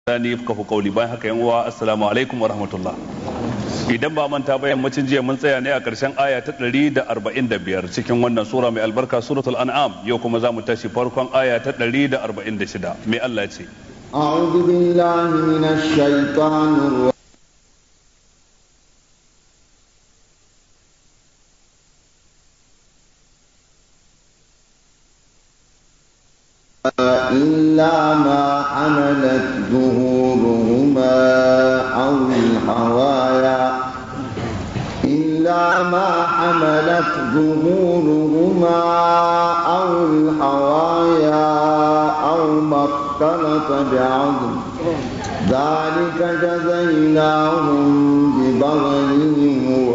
Sani yafqahu qawli. Bayan haka yan uwa, assalamu alaikum wa rahmatullah. Idan ba manta ba, yammacin jiya mun tsaya ne a ƙarshen aya ta 145 cikin wannan sura mai albarka, suratul an'am. Yau kuma za mu tashi farkon aya ta 146. Me Allah ce? A'udhu billahi minash shaitanir إلا ما حملت ظهورهما أو الحوايا إلا ما حملت ظهورهما أو الحوايا أو ما اختلط بعظم ذلك جزيناهم ببغيهم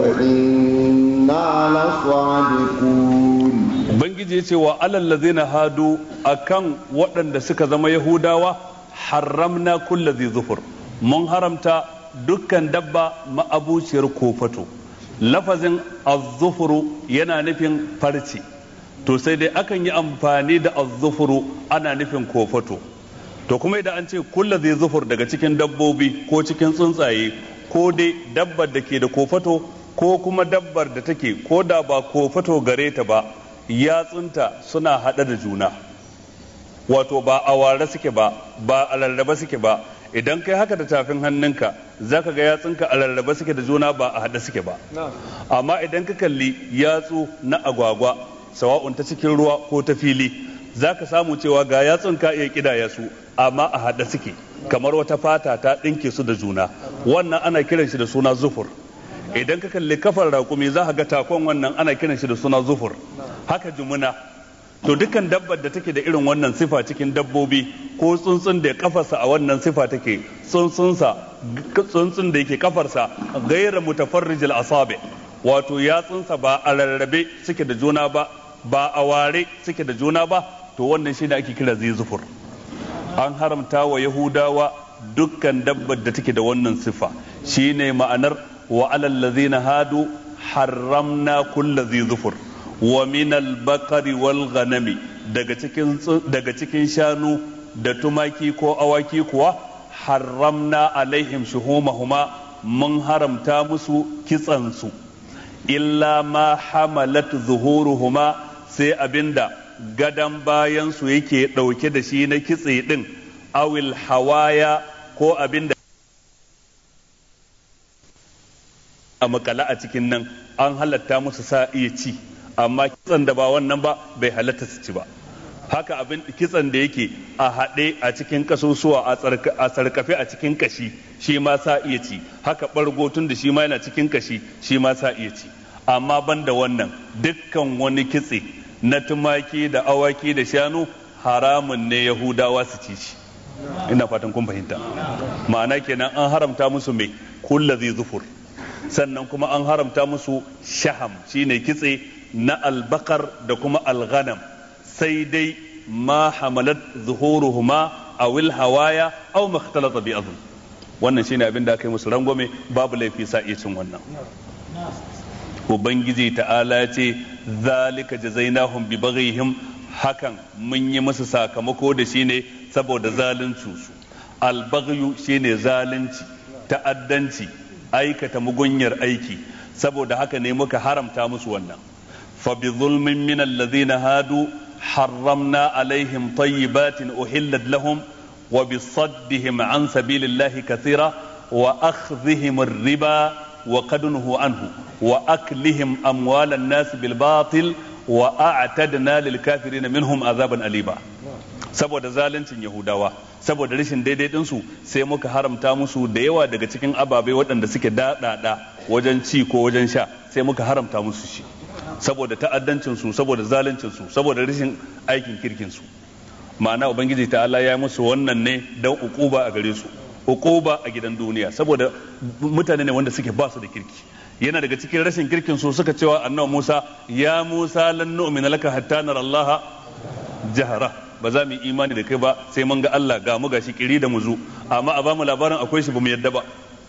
وإنا لصادقون. Ubangiji ya ce wa alallazina hadu akan waɗanda suka zama Yahudawa haramna kulli dhi zufur, mun haramta dukkan dabba ma'abuciyar kofato. Lafazin az-zufuru yana nufin farci, to sai dai akan yi amfani da az-zufuru ana nufin kofato. To kuma idan an ce kulli dhi zufur daga cikin dabbobi ko cikin tsuntsaye, ko dai dabbar da ke da kofato ko kuma dabbar da take ko da ba kofato gare ta ba, yatsunta suna haɗe da juna, wato ba a ware suke ba, ba a rarraba suke ba. Idan kai haka da tafin hannunka zaka ga yatsunka a rarraba suke da juna, ba a haɗe suke ba. Amma idan ka kalli yatsu na agwagwa, sawa'un ta cikin ruwa ko ta fili, zaka samu cewa ga yatsun ka iya kidaya su amma a haɗe suke, kamar wata fata ta ɗinke su da juna. Wannan ana kiran shi da suna zufur. Idan ka kalli kafar raƙumi za ka ga takon wannan ana kiran shi da suna zufur. Haka jumuna. To dukkan dabbar da take da irin wannan sifa cikin dabbobi, ko tsuntsun da kafarsa a wannan sifa take, tsuntsun da yake kafarsa gaira mutafarrijil asabi, wato yatsunsa ba a rarrabe suke da juna ba, ba a ware suke da juna ba, to wannan shi da ake kira zai zufur. An haramta wa Yahudawa dukkan dabbar da take da wannan sifa. Shine ma'anar wa alal ladzina hadu harramna kulli dhi zufur wa min al-baqari wal ghanami, daga cikin shanu da tumaki ko awaki kuwa haramna alaihim shuhumahuma, mun haramta musu kitsansu. Illa ma hamalat zuhuruhuma, sai abinda gadan bayan su yake dauke da shi na kitse din, awil hawaya, ko abinda a makala a cikin nan, an halatta musu sa iya ci, amma kitsan da ba wannan ba bai halatta su ci ba. Haka abin kitsan da yake a haɗe a cikin kasusuwa a sarkafe a cikin kashi, shi ma sa iya ci. Haka ɓargo tun da shi ma yana cikin kashi, shi ma sa iya ci. Amma ban da wannan, dukkan wani kitse na tumaki da awaki da shanu haramun ne Yahudawa su ci shi. Ina fatan kun fahimta. Ma'ana kenan an haramta musu mai kullazi zufur, sannan kuma an haramta musu shaham, shine kitse na albakar da kuma alghanam, sai dai ma hamalat zuhuruhuma awil hawaya aw makhtalata bi azm. Wannan shine abin da aka yi musu rangwame, babu laifi sa iya cin wannan. Ubangiji ta'ala ya ce zalika jazainahum bi baghihim, hakan mun yi musu sakamako da shi ne saboda zalunci su. Albaghyu shine zalunci, ta'addanci, aikata mugunyar aiki, saboda haka ne muka haramta musu wannan. fa bi zulmin min alladhina hadu harramna alaihim tayyibatin uhillat lahum wa bi saddihim an sabilillahi kathira wa akhdhihim ar-riba wa qad nuhu anhu wa aklihim amwalan nas bil batil wa a'tadna lil kafirin minhum azaban aliba. Saboda zaluncin Yahudawa, saboda rashin daidai ɗinsu, sai muka haramta musu da yawa daga cikin ababai waɗanda suke daɗaɗa wajen ci ko wajen sha, sai muka haramta musu shi saboda ta'addancinsu, saboda zaluncinsu, saboda rashin aikin kirkinsu. Ma'ana Ubangiji ta'ala ya musu wannan ne don uquba a gare su, uquba a gidan duniya, saboda mutane ne wanda suke ba su da kirki. Yana daga cikin rashin kirkin su suka cewa annabi Musa, ya Musa lan nu'mina laka hatta nara Allah jahara, ba za mu yi imani da kai ba sai mun ga Allah ga mu gashi kiri da muzu, amma a bamu labarin akwai shi ba mu yadda ba.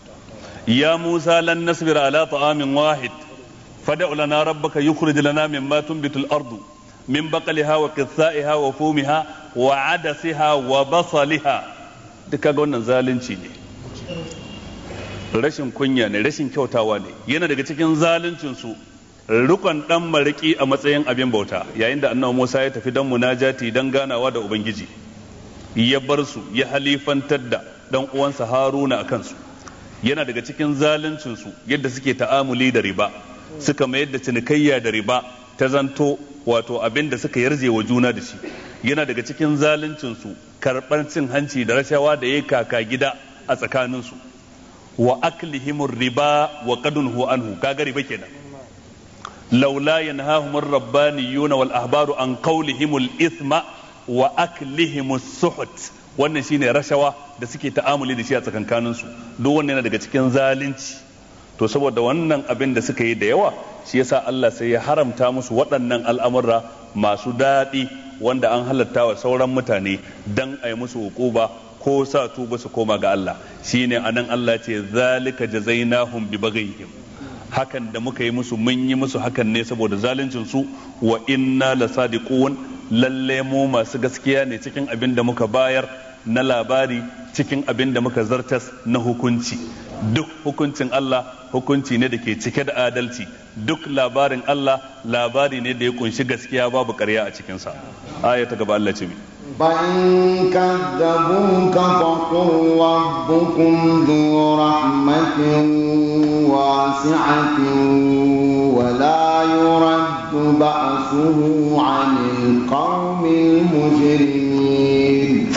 Ya Musa lan nasbira ala ta'amin wahid fad'u lana rabbaka yukhrij lana mimma tunbitul ardu min baqliha wa qithaiha wa fumiha wa adasiha wa basaliha duk kaga wannan zalunci ne, rashin kunya ne, rashin kyautawa ne. Yana daga cikin zaluncin su rukun dan mariki a matsayin abin bauta, yayin da annabi Musa ya tafi dan munajati dan ganawa da ubangiji, ya bar su ya halifantar da dan uwansa Haruna akan su. Yana daga cikin zaluncin su yadda suke ta'amuli da riba, suka mayar da cinikayya da riba ta zanto wato abin da suka yarje wa juna da shi. Yana daga cikin zaluncin su karɓar cin hanci da rashawa da yayi kaka gida a tsakanin su, wa aklihimur riba wa qadunhu anhu, kaga riba kenan. laula yanhahumur rabbaniyuna wal ahbaru an qawlihimul ithma wa aklihimus suhut, wannan shine rashawa da suke ta'amuli da shi a tsakankanin su. Duk wannan yana daga cikin zalunci. To saboda wannan abin da suka yi da yawa, shi yasa Allah sai ya haramta musu waɗannan al'amurra masu daɗi wanda an halatta wa sauran mutane dan a yi musu hukuba ko sa tuba su koma ga Allah. Shine anan Allah ce zalika jazainahum bi baghihim, hakan da muka yi musu mun yi musu hakan ne saboda zaluncin su, wa inna lasadiqun, lalle mu masu gaskiya ne cikin abin da muka bayar na labari, cikin abin da muka zartas na hukunci. Duk hukuncin Allah hukunci ne da ke cike da adalci, duk labarin Allah labari ne da ya kunshi gaskiya babu ƙarya a cikinsa. Aya ta gaba Allah ce mi فإن كذبوك فقل ربكم ذو رحمة واسعة ولا يرد بأسه عن القوم المجرمين.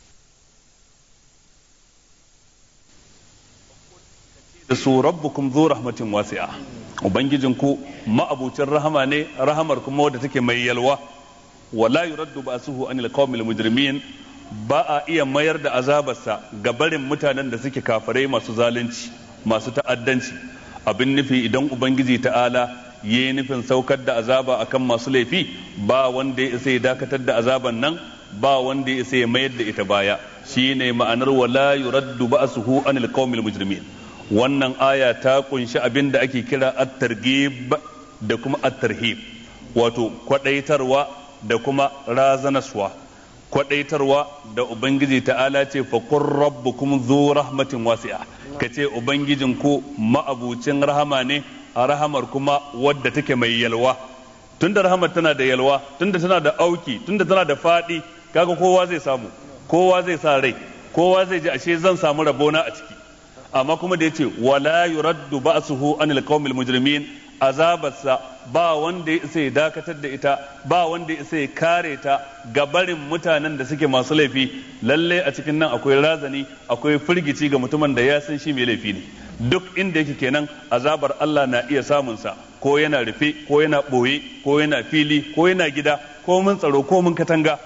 su rabbukum zu rahmatin wasi'a, ubangijinku ma'abucin rahama ne, rahamar kuma wadda take mai yalwa. Wala yuraddu ba'suhu anil qawmil mujrimin, ba a iya mayar da azabarsa ga barin mutanen da suke kafirai masu zalunci masu ta'addanci. Abin nufi idan ubangiji ta'ala yayi nufin saukar da azaba akan masu laifi, ba wanda ya isa ya dakatar da azaban nan, ba wanda ya isa ya mayar da ita baya. Shine ma'anar wala yuraddu ba'suhu anil qawmil mujrimin. Wannan aya ta kunshi abin da ake kira at-targhib da kuma at-tarhib, wato kwadaitarwa da kuma razanaswa. Kwadaitarwa da ubangiji ta'ala ce fa qur rabbukum dhu rahmatin wasi'a, kace ubangijin ku ma'abucin rahama ne, a rahamar kuma wadda take mai yalwa. Tunda rahamar tana da yalwa, tunda tana da auki, tunda tana da fadi, kaga kowa zai samu, kowa zai sa rai, kowa zai ji ashe zan samu rabona a ciki. Amma kuma da yace wala yuraddu ba'suhu anil qaumil mujrimin, azabarsa ba wanda ya isa ya dakatar da ita, ba wanda ya isa ya kare ta ga barin mutanen da suke masu laifi. Lalle a cikin nan akwai razani, akwai firgici ga mutumin da ya san shi mai laifi ne. Duk inda yake kenan azabar Allah na iya samunsa, ko yana rufe, ko yana boye, ko yana fili, ko yana gida, ko mun tsaro, ko mun katanga,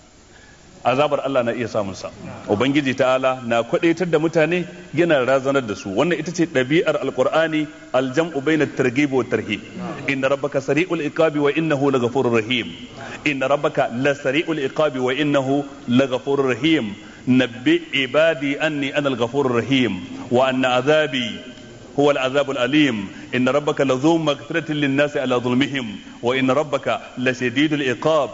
azabar Allah na iya samun sa. Ubangiji ta'ala na kwadaitar da mutane, yana razanar da su. Wannan ita ce ɗabi'ar alqur'ani, aljam'u baina at-targhib wa at-tarhib. Inna rabbaka sari'ul iqabi wa innahu laghafurur rahim. Inna rabbaka lasari'ul iqabi wa innahu laghafurur rahim. Nabbi ibadi anni ana al-ghafurur rahim wa anna azabi هو العذاب الأليم. إن ربك لذو مغفرة للناس على ظلمهم وإن ربك لشديد العقاب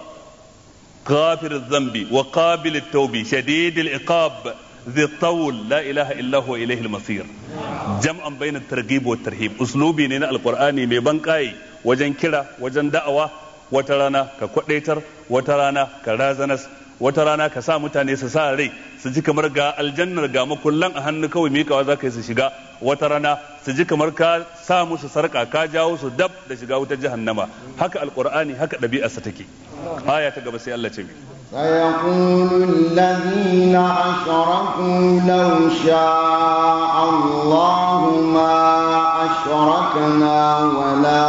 غافر الذنب وقابل التوب شديد العقاب ذي الطول لا إله إلا هو إليه المصير. جمعا بين الترغيب والترهيب. أسلوبي نينا القرآن مي بنكاي وجن كلا وجن دعوة وترانا كقديتر وترانا كرازنس وترانا كسا mutane su sa rai su ji kamar ga aljannar ga makullan a hannu kawai mikawa za ka yi su shiga, wata rana su ji kamar ka sa musu sarka ka jawo su dab da shiga wutar jahannama. Haka alqur'ani, haka ɗabi'arsa take. Aya ta gaba sai Allah ce mi سيقول الذين أشركوا لو شاء الله ما أشركنا ولا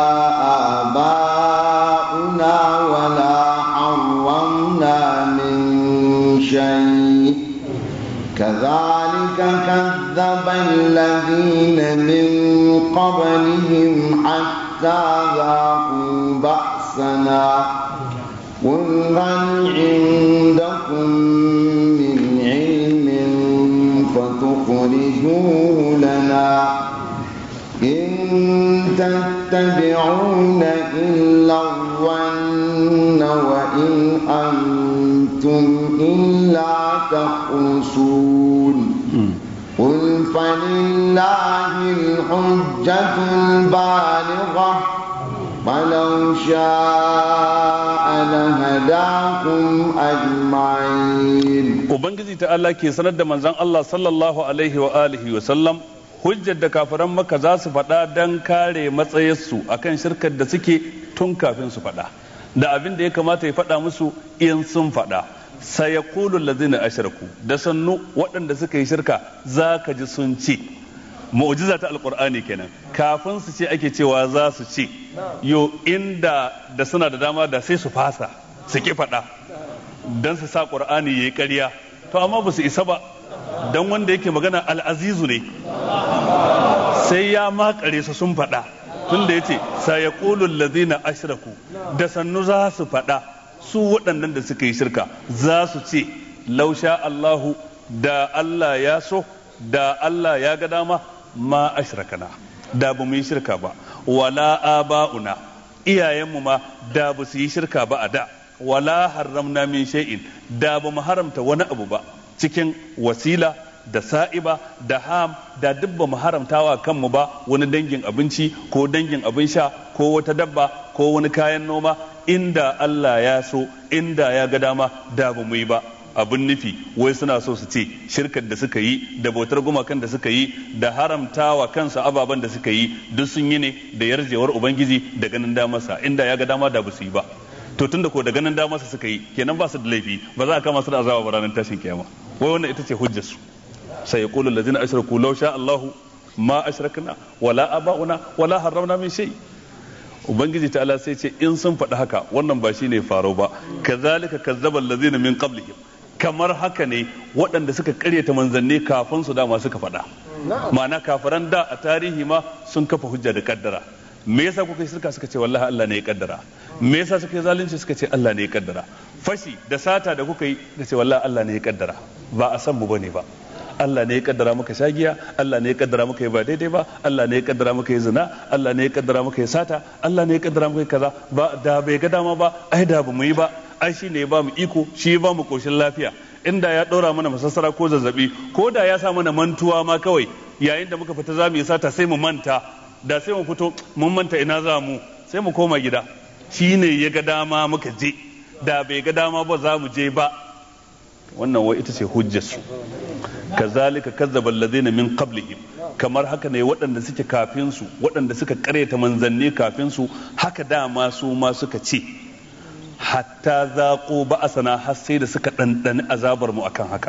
آباؤنا ولا حرمنا من شيء كذلك كذب الذين من قبلهم حتى ذاقوا بأسنا قل هل عندكم من علم فتخرجوه لنا إن تتبعون إلا الظن وإن أنتم أنتم إلا تخرصون قل فلله الحجة البالغة ولو شاء لهداكم أجمعين. Ubangiji ta Allah ke sanar da manzon Allah sallallahu alaihi wa alihi wa sallam hujjar da kafiran Makka za su faɗa don kare matsayarsu akan shirkar da suke tun kafin su faɗa da abin da ya kamata ya faɗa musu in sun faɗa. Sayaqulu allazina ashraku, da sannu waɗanda suka yi shirka za ka ji sun ce, mu'jiza ta alqur'ani kenan, kafin su ce ake cewa za su ce, yo inda da suna da dama da sai su fasa su ki faɗa dan su sa qur'ani yayi ƙarya, to amma ba su isa ba dan wanda yake magana al'azizu ne sai ya makare su sun faɗa, tunda yace sayaqulu allazina ashraku, da sannu za su faɗa su waɗannan da suka yi shirka za su ce lausha Allahu, da Allah ya so, da Allah ya ga dama ma ashrakana, da ba mu yi shirka ba, wala aba'una, iyayenmu ma da ba su yi shirka ba a da, wala haramna min shay'in, da ba mu haramta wani abu ba cikin wasila da sa'iba da ham, da duk ba mu haramtawa kanmu ba wani dangin abinci ko dangin abin sha ko wata dabba ko wani kayan noma, inda Allah ya so, inda ya ga dama da ba mu yi ba. Abin nufi wai suna so su ce shirkar da suka yi da bautar gumakan da suka yi da haramtawa kansu ababen da suka yi duk sun yi ne da yarjewar ubangiji da ganin damarsa, inda ya ga dama da ba su yi ba. To tunda ko da ganin damarsa suka yi kenan ba su da laifi, ba za a kama su da azaba ba ranar tashin kiyama. Wai wannan ita ce hujjar su. Sai yaqulu allazina ashraku law sha Allahu ma ashrakna wala aba'una wala harramna min shay. Ubangiji ta'ala sai ce in sun faɗi haka wannan ba shine faro ba, kazalika kazzaba allazina min qablihim, kamar haka ne waɗanda suka karyata manzanni kafin su dama suka faɗa. Ma'ana kafiran da a tarihi ma sun kafa hujja da kaddara. Me yasa kuka yi shirka suka ce wallahi Allah ne ya kaddara. Me yasa suka yi zalunci suka ce Allah ne ya kaddara. Fashi da sata da kuka yi suka ce wallahi Allah ne ya kaddara. Ba a san mu bane ba. Allah ne ya kaddara muka shagiya, Allah ne ya kaddara muka yi ba daidai ba, Allah ne ya kaddara muka yi zina, Allah ne ya kaddara muka yi sata, Allah ne ya kaddara muka yi kaza, ba da bai ga dama ba, ai da ba mu yi ba, ai shi ne ya ba mu iko, shi ya ba mu koshin lafiya. Inda ya ɗora mana masassara ko zazzabi, ko da ya sa mana mantuwa ma kawai, yayin da muka fita za mu yi sata sai mu manta, da sai mu fito mun manta ina za mu, sai mu koma gida. Shi ne ya ga dama muka je, da bai ga dama ba za mu je ba. Wannan wai ita ce hujjarsu. Kazalika kazzaba allazina min qablihim, kamar haka ne waɗanda suke kafin su, waɗanda suka ƙaryata manzanni kafin su, haka dama su ma suka ce, hatta zaqu ba'asana, har sai da suka ɗanɗani azabar mu akan haka.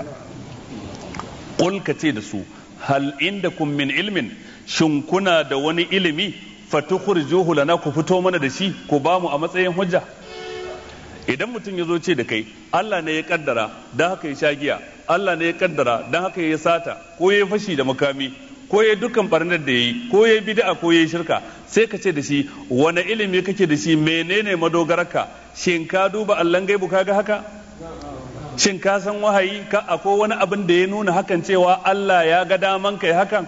Qul ka ce da su, hal indakum min ilmin, shin kuna da wani ilimi, fatukhrijuhu lana, ku fito mana da shi, ku ba mu a matsayin hujja. Idan mutum ya zo ce da kai Allah ne ya kaddara don haka ya sha giya, Allah ne ya kaddara don haka ya sata, ko ya fashi da makami, ko ya dukkan barnar da ya yi, ko ya bid'a ko ya shirka, sai ka ce da shi wani ilimi kake da shi, menene madogararka, shin ka duba Allahn gaibu kaga haka, shin ka san wahayi ka akwai wani abin da ya nuna hakan cewa Allah ya ga daman kai hakan.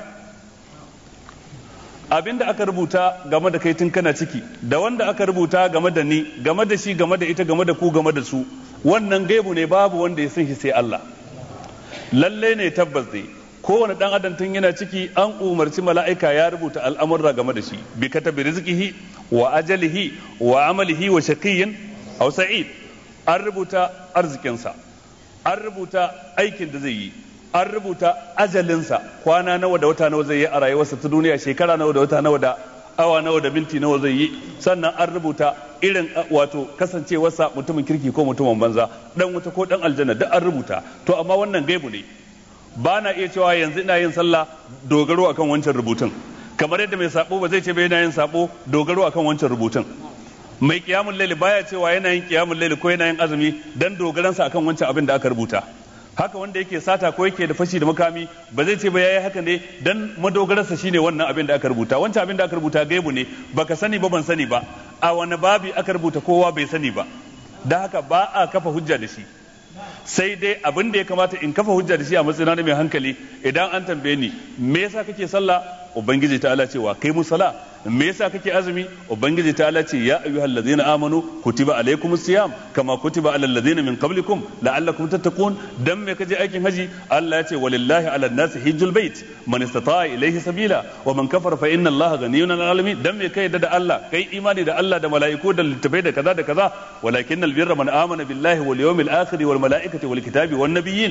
Abin da aka rubuta game da kai tun kana ciki, da wanda aka rubuta game da ni, game da shi, game da ita, game da ku, game da su, wannan gaibu ne, babu wanda ya san shi sai Allah. Lalle ne tabbas dai kowane dan adam tun yana ciki an umarci mala'ika ya rubuta al'amurra game da shi, bi katabi rizqihi wa ajalihi wa amalihi wa shaqiyyin aw sa'id. An rubuta arzikinsa, an rubuta aikin da zai yi, an rubuta ajalinsa, kwana nawa da wata nawa zai yi a rayuwarsa ta duniya, shekara nawa da wata nawa da awa nawa da minti nawa zai yi, sannan an rubuta irin wato kasancewarsa mutumin kirki ko mutumin banza, dan wuta ko dan aljanna, duk an rubuta. To amma wannan gaibu ne, ba na iya cewa yanzu ina yin sallah dogaro akan wancan rubutun, kamar yadda mai sabo ba zai ce ba yana yin sabo dogaro akan wancan rubutun. Mai kiyamul laili baya cewa yana yin kiyamul laili ko yana yin azumi dan dogaransa akan wancan abin da aka rubuta. Haka wanda yake sata ko yake da fashi da makami ba zai ce ba yayi haka ne dan madogararsa shine wannan abin da aka rubuta. Wancan abin da aka rubuta gaibu ne, baka sani ba ban sani ba, a wani babi aka rubuta kowa bai sani ba, dan haka ba a kafa hujja da shi. Sai dai abin da ya kamata in kafa hujja da shi a matsayina na mai hankali, idan an tambaye ni me yasa kake sallah, ubangiji ta Allah cewa kai mu sala me yasa kake azumi ubangiji ta Allah ce ya ayyuhallazina amanu kutiba alaykumus siyam kama kutiba alal ladzina min qablikum la'allakum tattaqun. Dan me kaje aikin haji Allah ya ce walillahi 'alan nasi hajjul bait man istata'a ilayhi sabila wa man kafara fa inna Allaha ghaniyyun 'anil 'alamin. Dan me kai da Allah kai imani da Allah da mala'iku da littafai da kaza da kaza walakinnal birra man amana billahi wal yawmil akhir wal mala'ikati wal kitabi wan nabiyyin.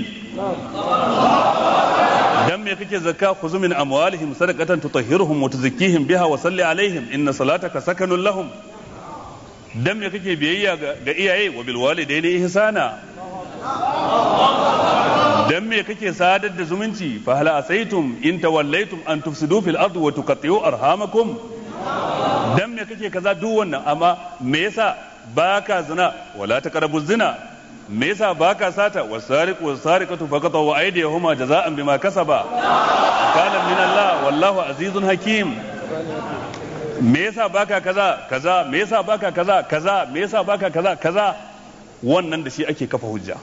Dan me kake zakka khuzu min amwalihim sadaqatan tutahhiruhum wa tuzakkihim biha wa salli alaihim inna salataka sakanun lahum. Dan me kake biyayya ga iyaye wa bil walidayni ihsana. Dan me kake sadar da zumunci fa hal asaitum in tawallaytum an tufsidu fil ardi wa tuqatti'u arhamakum. Dan me kake kaza duk wannan amma me yasa baka zina wala taqrabu zina. Me yasa baka sata wasariq wasariqatu faqata wa aydihuma jazaan bima kasaba kana min Allah wallahu azizun hakim. Me yasa baka kaza me yasa baka kaza me yasa baka kaza wannan da shi ake kafa hujja.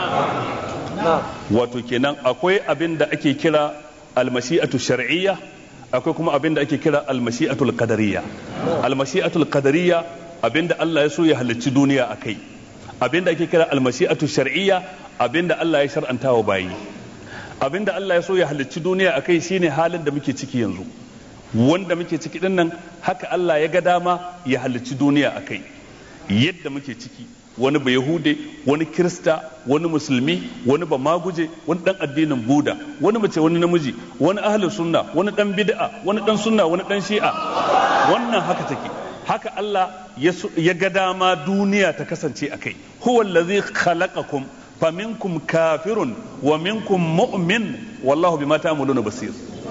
Wato kenan akwai abin da ake kira almashi'atu shar'iyya akwai kuma abin da ake kira almashi'atul qadariyya. Almashi'atul qadariyya abinda Allah ya so ya halicci duniya akai. Abinda ake kira almashi'atu shar'iyya abinda Allah ya shar'anta wa bayi. Abinda Allah ya so ya halicci duniya akai shine halin da muke ciki yanzu. Wanda muke ciki din nan haka Allah ya ga dama ya halicci duniya akai. Yadda muke ciki wani ba Yahude, wani Kirista, wani Musulmi, wani ba Maguje, wani dan addinin Buda, wani mace wani namiji, wani ahlus sunna, wani dan bid'a, wani dan sunna, wani dan shi'a. Wannan haka take. Haka Allah ya ga dama duniya ta kasance a kai. Huwa allazi khalaqakum faminkum kafirun wa minkum mu'min wallahu bima ta'maluna basir.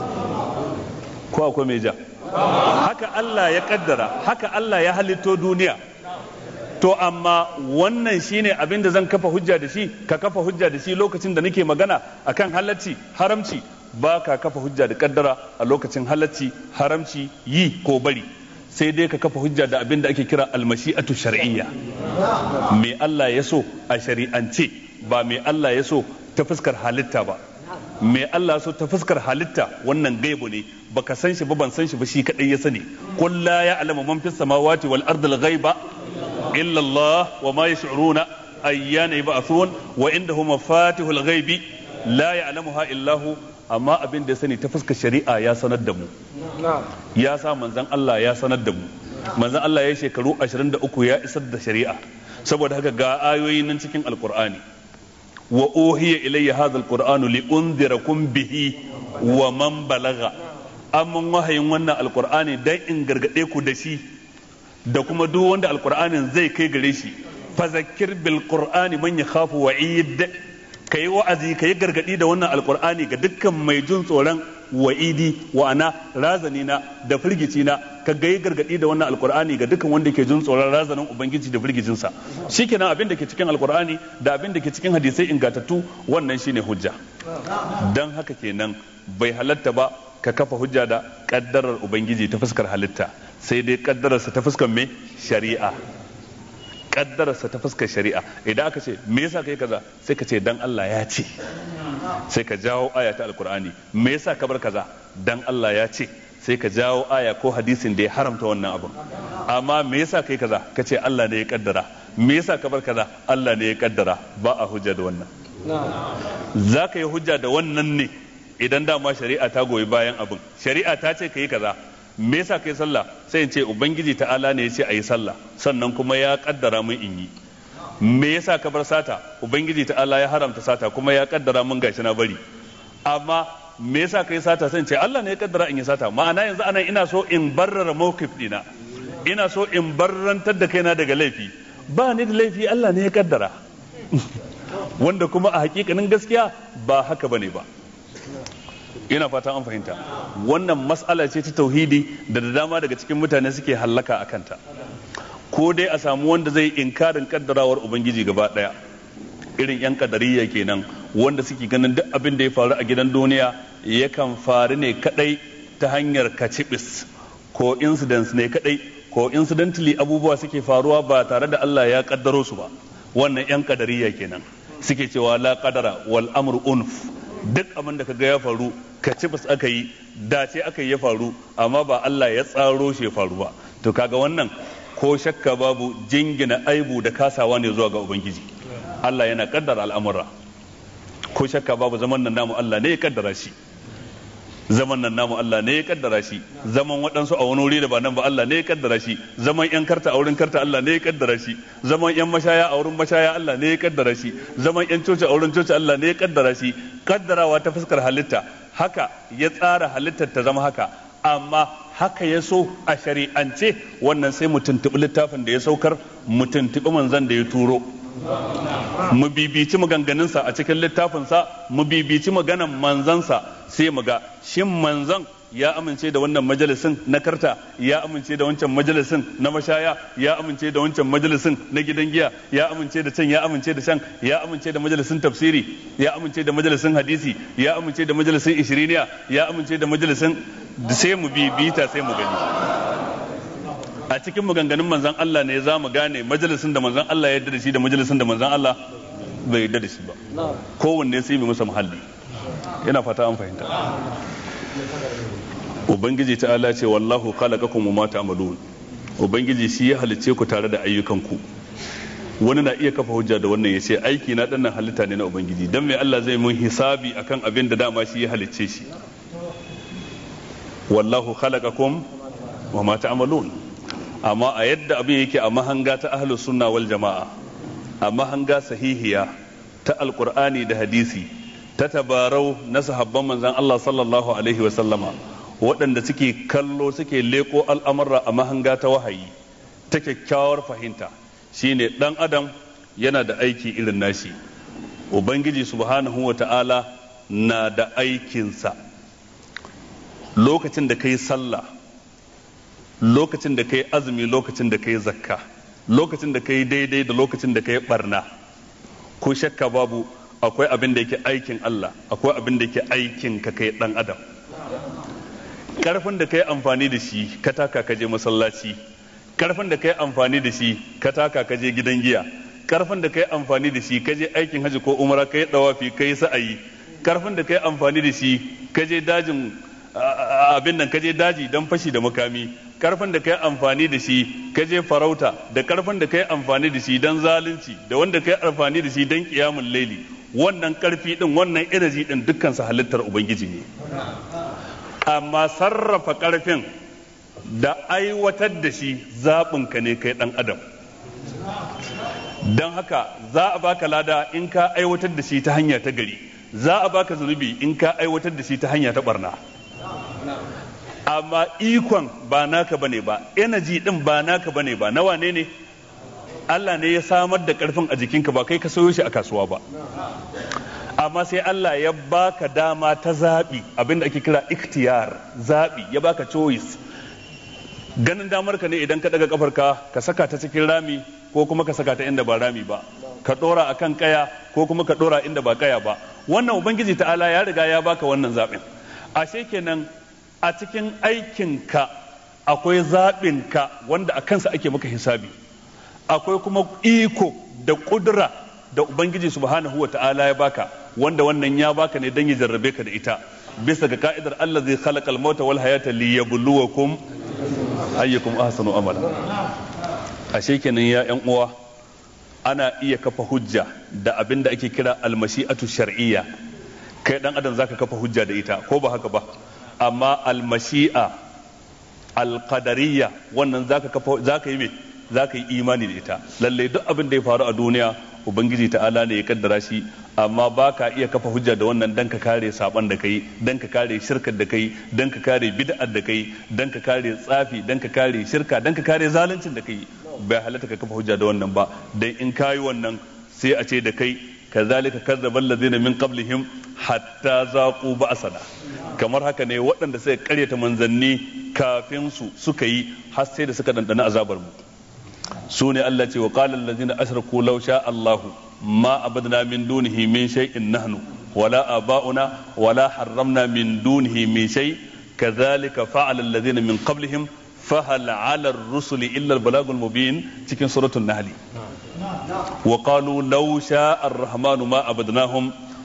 Ko akwai mai ja? Haka Allah ya kaddara, haka Allah ya halitto duniya. To amma wannan shine abin da zan kafa hujja da shi, ka kafa hujja da shi lokacin da nake magana akan halacci, haramci, ba ka kafa hujja da kaddara a lokacin halacci, haramci, yi ko bari. Sai dai ka kafa hujja da abin da ake kira almashi'atu shar'iyya. Me Allah ya so a shari'ance ba me Allah ya so ta fuskar halitta ba. Me Allah so ta fuskar halitta wannan gaibu ne, baka san shi ba ban san shi ba shi kadai ya sani. Qul la ya'lamu man fis samawati wal ardi al ghaiba illa Allah wa ma yash'uruna ayyana yub'athun wa indahu mafatihul ghaibi la ya'lamuha illa hu. Amma abin da ya sani ta fuskar shari'a ya sanar da mu. Ya sa manzon Allah ya sanar da mu. Manzon Allah ya shekaru 23 ya isar da shari'a. Saboda haka ga ayoyi nan cikin alqur'ani. Wa uhiya ilayya hadha alqur'anu li unzirakum bihi wa man balagha. Amman wahayin wannan alqur'ani dan in gargade ku da shi da kuma duk wanda alqur'anin zai kai gare shi. Fazakir bil qur'ani man yakhafu wa'id. Ka yi wa'azi ka yi gargadi da wannan alkur'ani ga dukkan mai jin tsoron wa'idi wa'ana razani na da firgici na ka ga yi gargadi da wannan alkur'ani ga dukkan wanda ke jin tsoron razanin ubangiji da firgicinsa. Shikenan abin da ke cikin alkur'ani da abin da ke cikin hadisai ingantattu wannan shine hujja. Dan haka kenan bai halatta ba ka kafa hujja da kaddarar ubangiji ta fuskar halitta, sai dai kaddararsa ta fuskar me shari'a. Kaddararsa ta fuskar shari'a. Idan aka ce me yasa kai kaza sai ka ce dan Allah ya ce, sai ka jawo aya ta alkur'ani. Me yasa ka bar kaza dan Allah ya ce, sai ka jawo aya ko hadisin da ya haramta wannan abun. Amma me yasa kai kaza ka ce Allah ne ya kaddara, me yasa ka bar kaza Allah ne ya kaddara. Ba a hujja da wannan. Za ka yi hujja da wannan ne idan dama shari'a ta goyi bayan abin. Shari'a ta ce ka yi kaza, me yasa kai sallah sai in ce ubangiji ta'ala ne ya ce ayi sallah sannan kuma ya kaddara mun in yi. Me yasa ka bar sata, ubangiji ta'ala ya haramta sata kuma ya kaddara mun gashi na bari. Amma me yasa kai sata sai in ce Allah ne ya kaddara in yi sata. Ma'ana yanzu anan ina so in barrara mawqif dina, ina so in barrantar da kaina daga laifi. Ba ni da laifi, Allah ne ya kaddara. Wanda kuma a hakikanin gaskiya ba haka bane ba. Ina fata an fahimta. Wannan mas'ala ce ta tauhidi da dama daga cikin mutane suke hallaka a kanta. Ko dai a samu wanda zai inkarin kaddarawar ubangiji gaba daya, irin yan kadariya kenan, wanda suke ganin duk abin da ya faru a gidan duniya yakan faru ne kadai ta hanyar kacibis, ko incidents ne kadai, ko incidentally abubuwa suke faruwa ba tare da Allah ya kaddaro su ba. Wannan yan kadariya kenan suke cewa la qadara wal amru unf. Duk abin da kaga ya faru kacibus aka yi dace aka yi ya faru amma ba Allah ya tsaro shi ya faru ba, to kaga wannan ko shakka babu jingina aibu da kasawa ne zuwa ga ubangiji. Allah yana kaddara al'amura, ko shakka babu zaman nan namu Allah ne ya kaddara shi, zaman nan namu Allah ne ya kaddara shi, zaman waɗansu a wani wuri da ba nan ba Allah ne ya kaddara shi, zaman yan karta a wurin karta Allah ne ya kaddara shi, zaman yan mashaya a wurin mashaya Allah ne ya kaddara shi, zaman yan coci a wurin coci Allah ne ya kaddara shi. Kaddarawa ta fuskar halitta, haka ya tsara halittar ta zama haka, amma haka ya so a shari'ance, wannan sai mu tuntuɓi littafin da ya saukar, mu tuntuɓi manzon da ya turo, mu bibici maganganunsa a cikin littafinsa, mu bibici maganan manzansa, sai mu ga shin manzon ya amince da wannan majalisin na karta, ya amince da wancan majalisin na mashaya, ya amince da wancan majalisin na gidan giya, ya amince da can, ya amince da can, ya amince da majalisin tafsiri, ya amince da majalisin hadisi, ya amince da majalisin ishiriniya, ya amince da majalisin, sai mu bibita sai mu gani a cikin maganganun manzon Allah ne za mu gane majalisin da manzon Allah ya yarda da shi da majalisin da manzon Allah bai yarda da shi ba, kowanne sai mu masa muhalli. Yana fata an fahimta. Ubangiji ta'ala ce wallahu khalaqakum wama ta'malun, ubangiji shi ya halicce ku tare da ayyukanku. Wani na iya kafa hujja da wannan ya ce aiki na dannan halitta ne na ubangiji, dan me Allah zai mun hisabi akan abin da dama shi ya halicce shi. Wallahu khalaqakum wama ta'malun, amma a yadda abin yake a mahanga ta ahlus sunna wal jama'a, a mahanga sahihiya ta alqur'ani da hadisi, ta tabarau na sahabban manzon Allah sallallahu alaihi wa sallama, waɗanda suke kallo suke leko al'amurra a mahanga ta wahayi ta kyakkyawar fahimta, shine ɗan adam yana da aiki irin nashi, ubangiji subhanahu wa ta'ala na da aikinsa. Lokacin da kai sallah, lokacin da kai azumi, lokacin da kai zakka, lokacin da kai daidai da lokacin da kai barna, ko shakka babu akwai abin da yake aikin Allah, akwai abin da yake aikin ka kai ɗan adam. Karfin da kai amfani da shi ka taka ka je masallaci, karfin da kai amfani da shi ka taka ka je gidan giya, karfin da kai amfani da shi ka je aikin haji ko umra kai dawafi kai sa'ayi, karfin da kai amfani da shi ka je dajin abin nan ka je daji don fashi da makami, karfin da kai amfani da shi ka je farauta, da karfin da kai amfani da shi don zalunci, da wanda kai amfani da shi don qiyamul laili, wannan karfi din wannan energy din dukkan sa halittar ubangiji ne. Amma sarrafa ƙarfin da aiwatar da shi zaɓinka ne kai ɗan adam. Don haka za a baka lada in ka aiwatar da shi ta hanya ta gari, za a baka zunubi in ka aiwatar da shi ta hanya ta barna. Amma ikon ba naka bane ba, energy ɗin ba naka bane ba, na wane ne? Allah ne ya samar da ƙarfin a jikinka, ba kai ka sayo shi a kasuwa ba. Amma sai Allah ya baka dama ta zaɓi, abinda ake kira ikhtiyar, zaɓi, ya baka choice. Ganin damar ka ne idan ka daga kafarka ka saka ta cikin rami ko kuma ka saka ta inda ba rami ba, ka ɗora akan kaya ko kuma ka ɗora inda ba kaya ba. Wannan ubangiji ta'ala ya riga ya baka wannan zaɓin. Ashe kenan a cikin aikinka akwai zaɓinka wanda a kansa ake maka hisabi, akwai kuma iko da ƙudura da ubangiji subhanahu wa ta'ala ya baka, wanda wannan ya baka ne dan ya jarrabe ka da ita, bisa ga ka'idar Allah zai khalaqal mauta wal hayata liyabluwakum ayyukum ahsanu amala. Ashe kenan ya ƴan uwa, ana iya kafa hujja da abin da ake kira almashi'atu shar'iyya. Kai dan adam zaka kafa hujja da ita ko ba haka ba, amma almashi'a alqadariyya wannan zaka yi me, zaka yi imani da ita. Lalle duk abin da ya faru a duniya ubangiji ta'ala ne ya kaddara shi, amma ba ka iya kafa hujja da wannan dan ka kare saban da kai, dan ka kare shirkar da kai, dan ka kare bid'ar da kai, dan ka kare tsafi, dan ka kare shirka, dan ka kare zaluncin da kai. Bai halatta ka kafa hujja da wannan ba, dan in kayi wannan sai a ce da kai kazalika kazzaba allazina min qablihim hatta zaqu ba'sana. Kamar haka ne waɗanda suka karyata manzanni kafin su suka yi har sai da suka dandana azabar mu. Su ne Allah ce wa qala allazina ashraku law sha Allahu ma abadna min dunihi min shay'in nahnu wala aba'una wala harramna min dunihi min shay kadhalika fa'ala allazina min qablihim fahal 'ala ar-rusuli illa al-balagul mubin, cikin suratul nahl. Wa qalu law sha'a ar-rahmanu ma abadnahum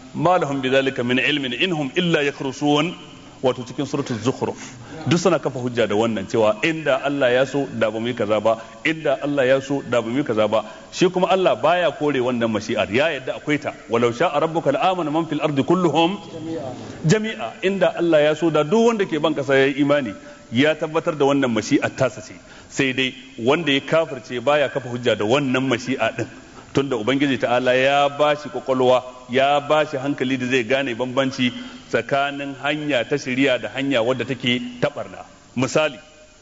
ma lahum bidhalika min ilmin inhum illa yakhrusun. Wato cikin suratul zukhruf duk suna kafa hujja da wannan cewa inda Allah ya so da ba mu yi kaza ba, inda Allah ya so da ba mu yi kaza ba. Shi kuma Allah baya kore wannan mashi'ar, ya yadda akwai ta. Walau sha'a rabbuka la'amana man fil ardi kulluhum jami'a. Inda Allah ya so da duk wanda ke ban kasa yayi imani, ya tabbatar da wannan mashi'ar tasa ce. Sai dai wanda ya kafirce baya kafa hujja da wannan mashi'a din, tunda ubangiji ta'ala ya bashi kwakwalwa, ya bashi hankali da zai gane bambanci tsakanin hanya ta shari'a da hanya wadda take taɓarna. Misali,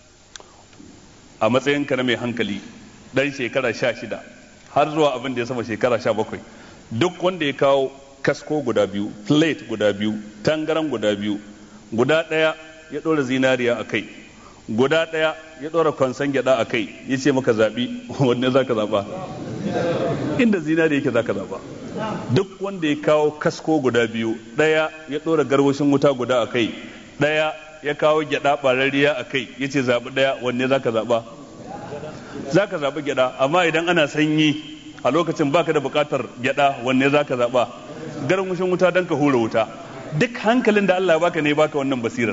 a matsayinka na mai hankali ɗan shekara 16 har zuwa abin da ya sama shekara 17, duk wanda ya kawo kasko guda biyu, plate guda biyu, tangaran guda biyu, guda ɗaya ya ɗora zinariya a kai, guda ɗaya ya ɗora kwanson gyaɗa a kai, ya ce maka zaɓi, wanne za ka zaɓa? Inda zinariya yake za ka zaɓa. Duk wanda ya kawo kasko guda biyu, ɗaya ya ɗora garwashin wuta guda a kai, ɗaya ya kawo gyaɗa ɓararriya a kai, ya ce zaɓi ɗaya, wanne za ka zaɓa? Za ka zaɓi gyaɗa, amma idan ana sanyi a lokacin baka da buƙatar gyaɗa, wanne za ka zaɓa? Garwashin wuta don ka hura wuta. Duk hankalin da Allah ya baka ne baka wannan basirar.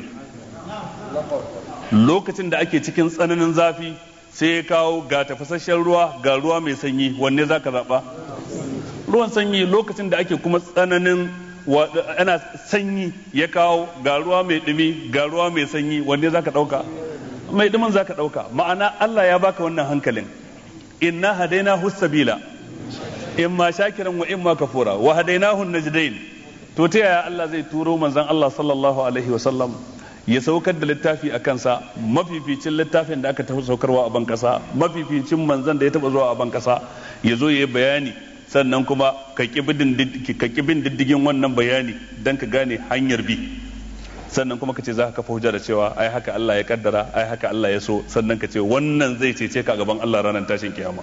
Lokacin da ake cikin tsananin zafi sai ya kawo ga tafasasshen ruwa ga ruwa mai sanyi, wanne za ka zaɓa? Ruwan sanyi. Lokacin da ake kuma tsananin ana sanyi ya kawo ga ruwa mai ɗumi ga ruwa mai sanyi, wanne za ka ɗauka? Mai ɗumin za ka ɗauka. Ma'ana Allah ya baka wannan hankalin. Inna hadaina hussabila imma shakiran wa imma kafura wa hadainahu najdain. To ta yaya Allah zai turo manzon Allah sallallahu alaihi wa sallam ya saukar da littafi a kansa, mafificin littafin da aka tafi saukarwa a ban kasa, mafificin manzon da ya taba zuwa a ban kasa, ya zo ya yi bayani, sannan kuma ka ƙi bin diddigin wannan bayani don ka gane hanyar bi, sannan kuma ka ce za ka kafa hujja da cewa ai haka Allah ya kaddara, ai haka Allah ya so, sannan ka ce wannan zai cece ka gaban Allah ranar tashin kiyama.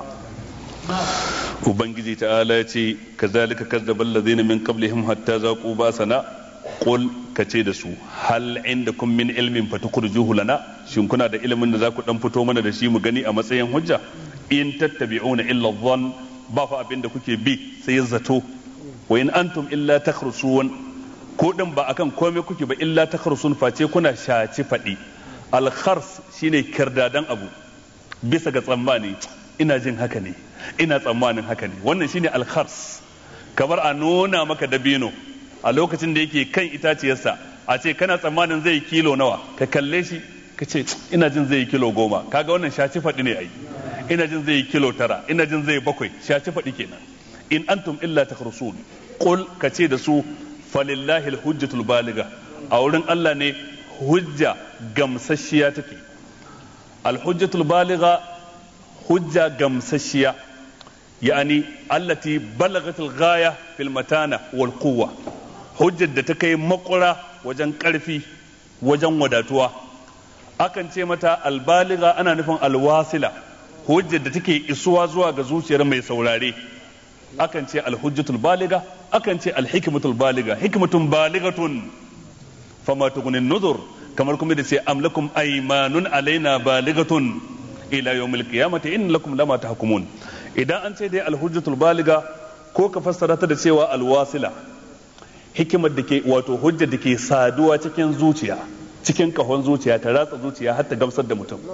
Ubangiji ta'ala ya ce kazalika kazzaba allazina min qablihim hatta zaqu basana qul kace da su hal indakum min ilmin fatukhrijuhu lana, shin kuna da ilimin da za ku dan fito mana da shi mu gani a matsayin hujja? In tattabi'una illa dhann, ba fa abinda kuke bi sai zato. Wa in antum illa takhrusun, ko din ba akan komai kuke ba illa takhrusun, face kuna shaci fadi. Al khars shine kirdadan abu bisa ga tsammani, ina jin haka ne, ina tsammanin haka ne, wannan shine al khars. Kamar a nuna maka dabino a lokacin da yake kan itaciyarsa, a ce kana tsammanin zai kilo nawa, ka kalle shi ka ce ina jin zai kilo 10, kaga wannan shaci faɗi ne ai. Ina jin zai kilo 9, ina jin zai 7, shaci faɗi kenan. In antum illa takhrusun qul ka ce da su falillahi alhujjatul baligha, a wurin Allah ne hujja gamsasshiya take. Alhujjatul baligha, hujja gamsasshiya, yani allati balagatul ghaya fil matana wal quwwa, hujjar da ta kai makura wajen karfi wajen wadatuwa. Akan ce mata albaliga ana nufin alwasila, hujjar da take isuwa zuwa ga zuciyar mai saurare. Akan ce alhujjatul baliga, akan ce alhikmatul baliga, hikmatun baligatun fama tughnin nuzur, kamar kuma da ce amlakum aymanun alaina baligatun ila yawmil qiyamati in lakum lama tahkumun. Idan an ce dai alhujjatul baliga, ko ka fassara ta da cewa alwasila, hikimar da ke wato hujjar da ke saduwa cikin zuciya, cikin kahon zuciya, ta ratsa zuciya har ta gamsar da mutum.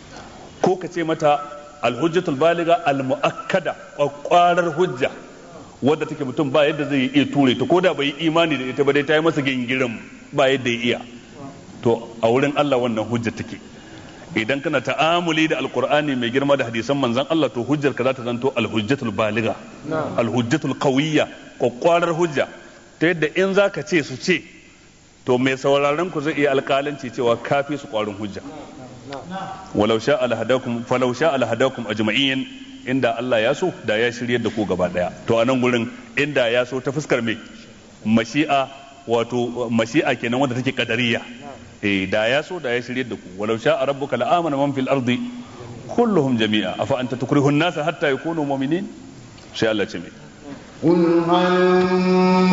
Ko ka ce mata alhujjatul baliga almuakkada, kwakwarar hujja wadda take mutum ba yadda zai iya ture ta, ko da bai yi imani da ita ba dai ta yi masa gingirin ba yadda ya iya. To a wurin Allah wannan hujja take. Idan kana ta'amuli da alqur'ani mai girma da hadisan manzon Allah, to hujjar ka za ta zanto alhujjatul baliga, alhujjatul qawiyya, kwakwarar hujja, ta yadda in zaka ce su ce, to mai sauraron ku zai iya alƙalanci cewa kafi su ƙwarin hujja. Walau sha'a lahadakum falau sha'a lahadakum ajma'in, inda Allah ya so da ya shiryar da ku gaba daya. To a nan gurin inda ya so ta fuskar me mashi'a, wato mashi'a kenan wanda take qadariyya. Da ya so da ya shirye da ku. Walau sha'a rabbuka la'amana man fil ardi kulluhum jami'a afa anta tukrihu an-nasa hatta yakunu mu'minin. Sai Allah ce me قل هلم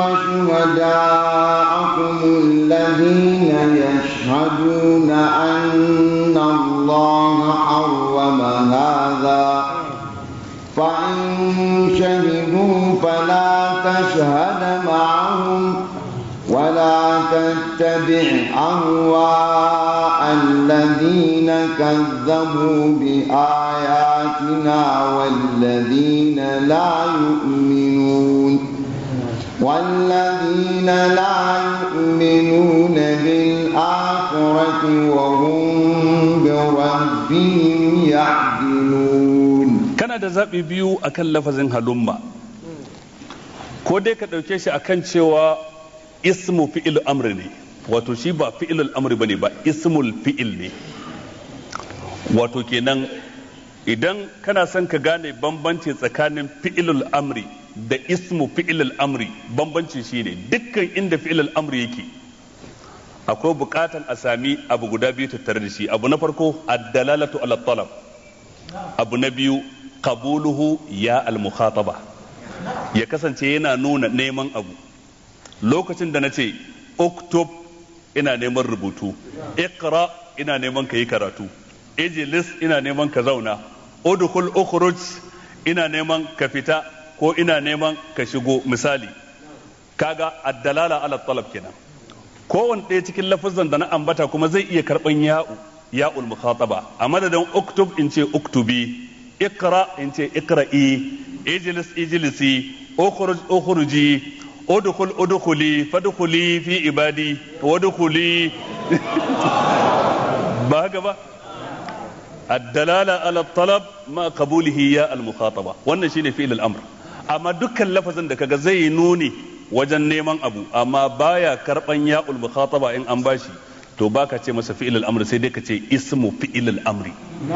شهداءكم الذين يشهدون أن الله حرم هذا فإن شهدوا فلا تشهد معهم ولا تتبع أهواء الذين كذبوا بآياتنا والذين لا يؤمنون بالآخرة وهم بربهم يعدلون. kana da zaɓi biyu akan lafazin halumma, ko dai ka ɗauke shi akan cewa ismu fi'il amri ne, wato shi ba fi'ilul amri bane ba, ismul fi'il ne. Wato kenan idan kana son ka gane bambanci tsakanin fi'ilul amri da ismu fi'ilul amri, bambanci shine dukkan inda fi'ilul amri yake akwai bukatan a sami abu guda biyu tattare da shi. Abu na farko ad-dalalatu ala talab, abu na biyu qabuluhu ya al-mukhataba, ya kasance yana nuna neman abu. Lokacin da na ce uktub ina neman rubutu, iqra ina neman ka yi karatu, ijlis ina neman ka zauna, udkhul ukhruj ina neman ka fita ko ina neman ka shigo, misali. Kaga ad-dalala ala talab kenan. Kowanne ɗaya cikin lafazan da na ambata kuma zai iya karɓan ya'ul mukhataba. A madadin uktub in ce uktubi, iqra in ce iqra'i, ijlis ijlisi, ukhruj ukhruji, udkhul udkhuli, fadkhuli fi ibadi, wadkhuli ba haka ba. الدلالة على الطلب ما قبوله يا المخاطبة، wannan shine fi'il al-amr. Amma dukkan lafazin da kaga zai nuni wajen neman abu amma baya karban ya'ul mukhataba in an bashi, to baka ce masa fi'il al-amr, sai dai ka ce ismu fi'il al-amri.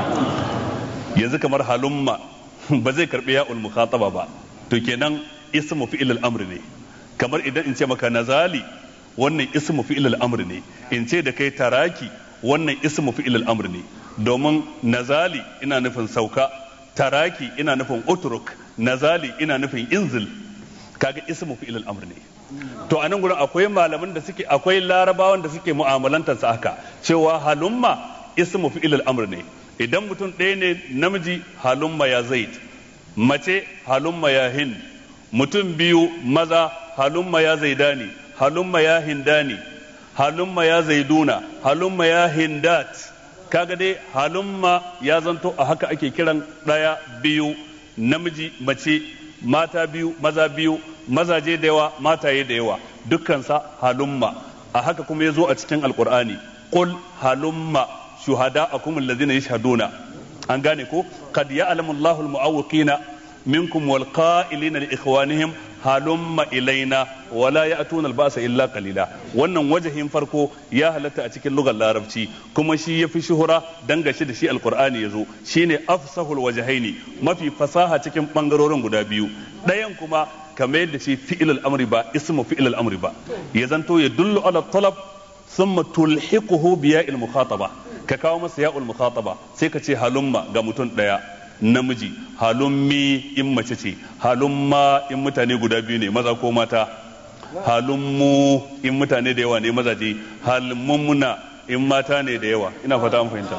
Yanzu kamar halumma ba zai karbi ya'ul mukhataba ba, to kenan ismu fi'il al-amr ne. Kamar idan in ce maka nazali, wannan ismu fi'il al-amr ne. In ce da kai taraki, wannan ismu fi'il al-amr ne. Domin nazali ina nufin sauka, taraki ina nufin utruk, nazali ina nufin inzil. Kaga ismu fi'il al-amr ne. To anan gurin akwai malaman da suke, akwai larabawan da suke mu'amalantar sa haka, cewa halumma ismu fi'il al-amr ne. Idan mutum ɗaya ne namiji, halumma ya zaid, mace halumma ya hind, mutum biyu maza halumma ya zaidani, halumma ya hindani, halumma ya zaiduna, halumma ya hindat. Kaga dai halumma ya zanto a haka ake kiran ɗaya biyu, namiji mace, mata biyu maza biyu, mazaje da yawa mataye da yawa, dukkansa halumma. A haka kuma ya zo a cikin alkur'ani, qul halumma shuhada'akum allazina yashhaduna. An gane ko, qad ya'lamu Allahu al-mu'awwiqina minkum wal qa'ilina li ikhwanihim halumma ilaina wala ya'tuna al-ba'sa illa qalila. Wannan wajahin farko ya halatta a cikin lugar larabci, kuma shi yafi shuhura dangashi da shi alqur'ani yazo, shine afsahul wajhaini, mafi fasaha cikin bangarorin guda biyu. Dayan kuma kamar yadda shi fi'il al-amri ba ismu fi'il al-amri ba, ya zanto ya dullu ala talab thumma tulhiquhu bi ya'il mukhataba, ka kawo masa ya'ul mukhataba, sai ka ce halumma ga mutum daya namiji, halummi in mace ce, halumma in mutane guda biyu ne maza ko mata, halummu in mutane da yawa ne mazaje, halmummuna in mata ne da yawa. Ina fata an fahimta.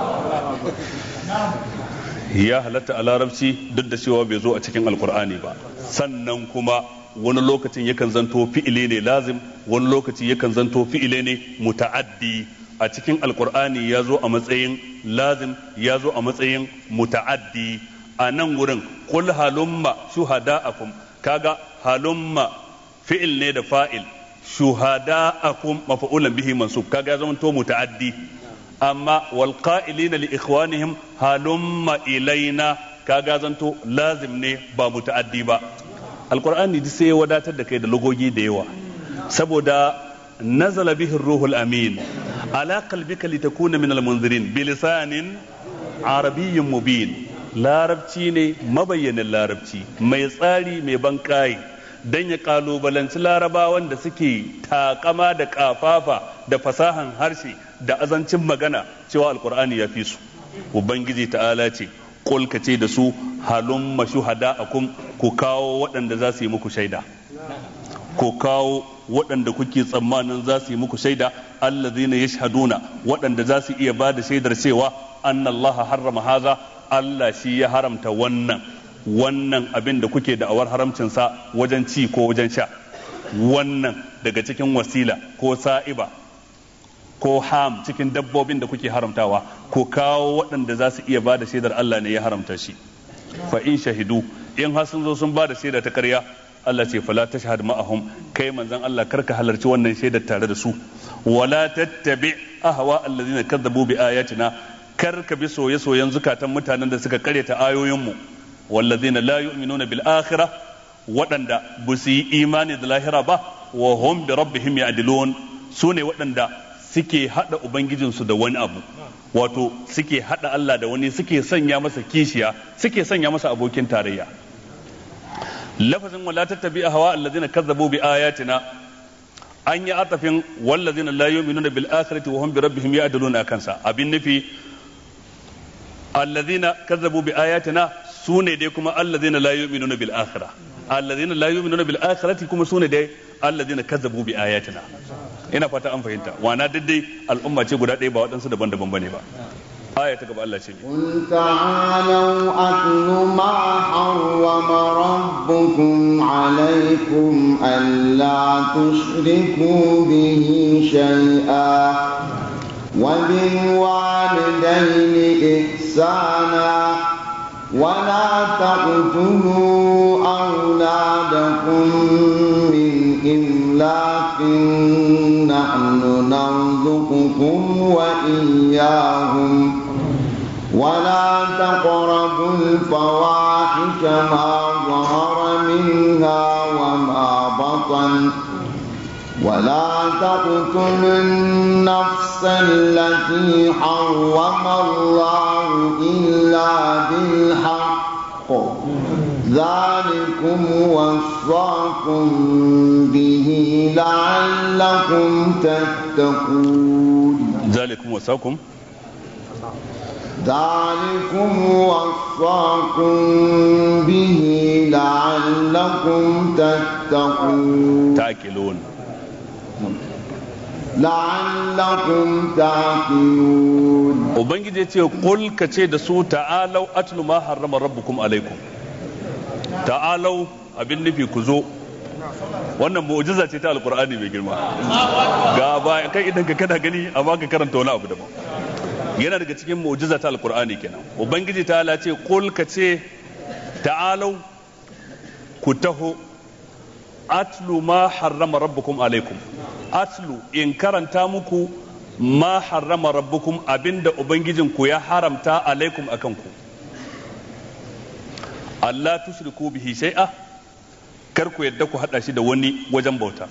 Ya halatta a larabci duk da cewa bai zo a cikin alkur'ani ba. Sannan kuma wani lokacin yakan zanto fi'ile ne lazim, wani lokaci yakan zanto fi'ile ne muta'addi. A cikin alkur'ani ya zo a matsayin lazim, ya zo a matsayin muta'addi. A nan wurin qul halumma shuhada'akum, kaga halumma fi'il ne da fa'il, shuhada'akum maf'ulan bihi mansub, kaga ya zama to muta'addi. Amma wal qa'ilina li ikhwanihim halumma ilaina, kaga zanto lazim ne ba muta'addi ba. Alkur'ani duk sai ya wadatar da kai da logogi da yawa, saboda nazala bihi ruhul amin ala qalbika litakuna min almunzirin bilisanin arabiyyin mubin. Larabci ne mabayyanin larabci, mai tsari mai banƙayi, dan ya kalubalanci larabawan da suke takama da kafafa da fasahan harshe da azancin magana cewa alkur'ani ya fi su. Ubangiji ta'ala ce qul ka ce da su halumma shuhada'akum, ku kawo waɗanda za su yi muku shaida, ku kawo waɗanda kuke tsammanin za su yi muku shaida, allazina yashhaduna, waɗanda za su iya ba da shaidar cewa annallaha harrama haza, Allah shi ya haramta wannan. wannan abin da kuke da'awar haramcinsa wajen ci ko wajen sha, wannan daga cikin wasila ko sa'iba ko ham cikin dabbobin da kuke haramtawa, ko kawo waɗanda za su iya ba da shaidar Allah ne ya haramta shi. Fa in shahidu, in har sun zo sun ba da shaida ta ƙarya, Allah ce fala tashhad ma'ahum, kai manzon Allah karka halarci wannan shaidar tare da su. Wala tattabi ahwa allazina kadzabu bi ayatina, karka bi soye-soyen zukatan mutanen da suka karyata ayoyinmu. Wallazina la yu'minuna bil akhirah, waɗanda ba su yi imani da lahira ba, wa hum bi rabbihim ya'dilun, sune waɗanda suke hada ubangijinsu da wani abu, wato suke hada Allah da wani, suke sanya masa kishiya, suke sanya masa abokin tarayya. Lafazin wala tattabi ahwa allazina kazzabu bi ayatina an yi atafin wallazina la yu'minuna bil akhirati wa hum bi rabbihim ya'diluna kansa. Abin nufi allazina kazzabu bi ayatina sune dai kuma allazina la yu'minuna bil akhirah, allazina la yu'minuna bil akhirati kuma sune dai allazina kazzabu bi ayatina. Ina fata an fahimta, wana daddai al'umma ce guda ɗaya ba waɗansu daban-daban bane ba. آية تقبل الله شيء. قل تعالوا أتل ما حرم ربكم عليكم ألا تشركوا به شيئا وبالوالدين إحسانا ولا تقتلوا أولادكم من إملاق نحن نرزقكم وإياهم ولا تقربوا الفواحش ما ظهر منها وما بطن ولا تقتلوا النفس التي حرم الله إلا بالحق ذلكم وصاكم به لعلكم تتقون ذلكم وصاكم به لعلكم تتقون la'allakum ta'qilun. Ubangiji ya ce qul ka ce da su ta'alau atlu ma harrama rabbukum alaikum. Ta'alau abin nufi ku zo. Wannan mu'jiza ce ta alqur'ani mai girma. Ga ba kai idan ka kana gani amma ka karanta wani abu daban. Yana daga cikin mu'jiza ta alqur'ani kenan. Ubangiji ta ce qul ka ce ta'alau ku taho atlu ma harrama rabbukum alaikum. Atlu in karanta muku ma harrama rabbukum abinda ubangijinku ya haramta alaikum akan ku. Allah tushriku bihi shay'a, kar ku yadda ku hada shi da wani wajen bauta.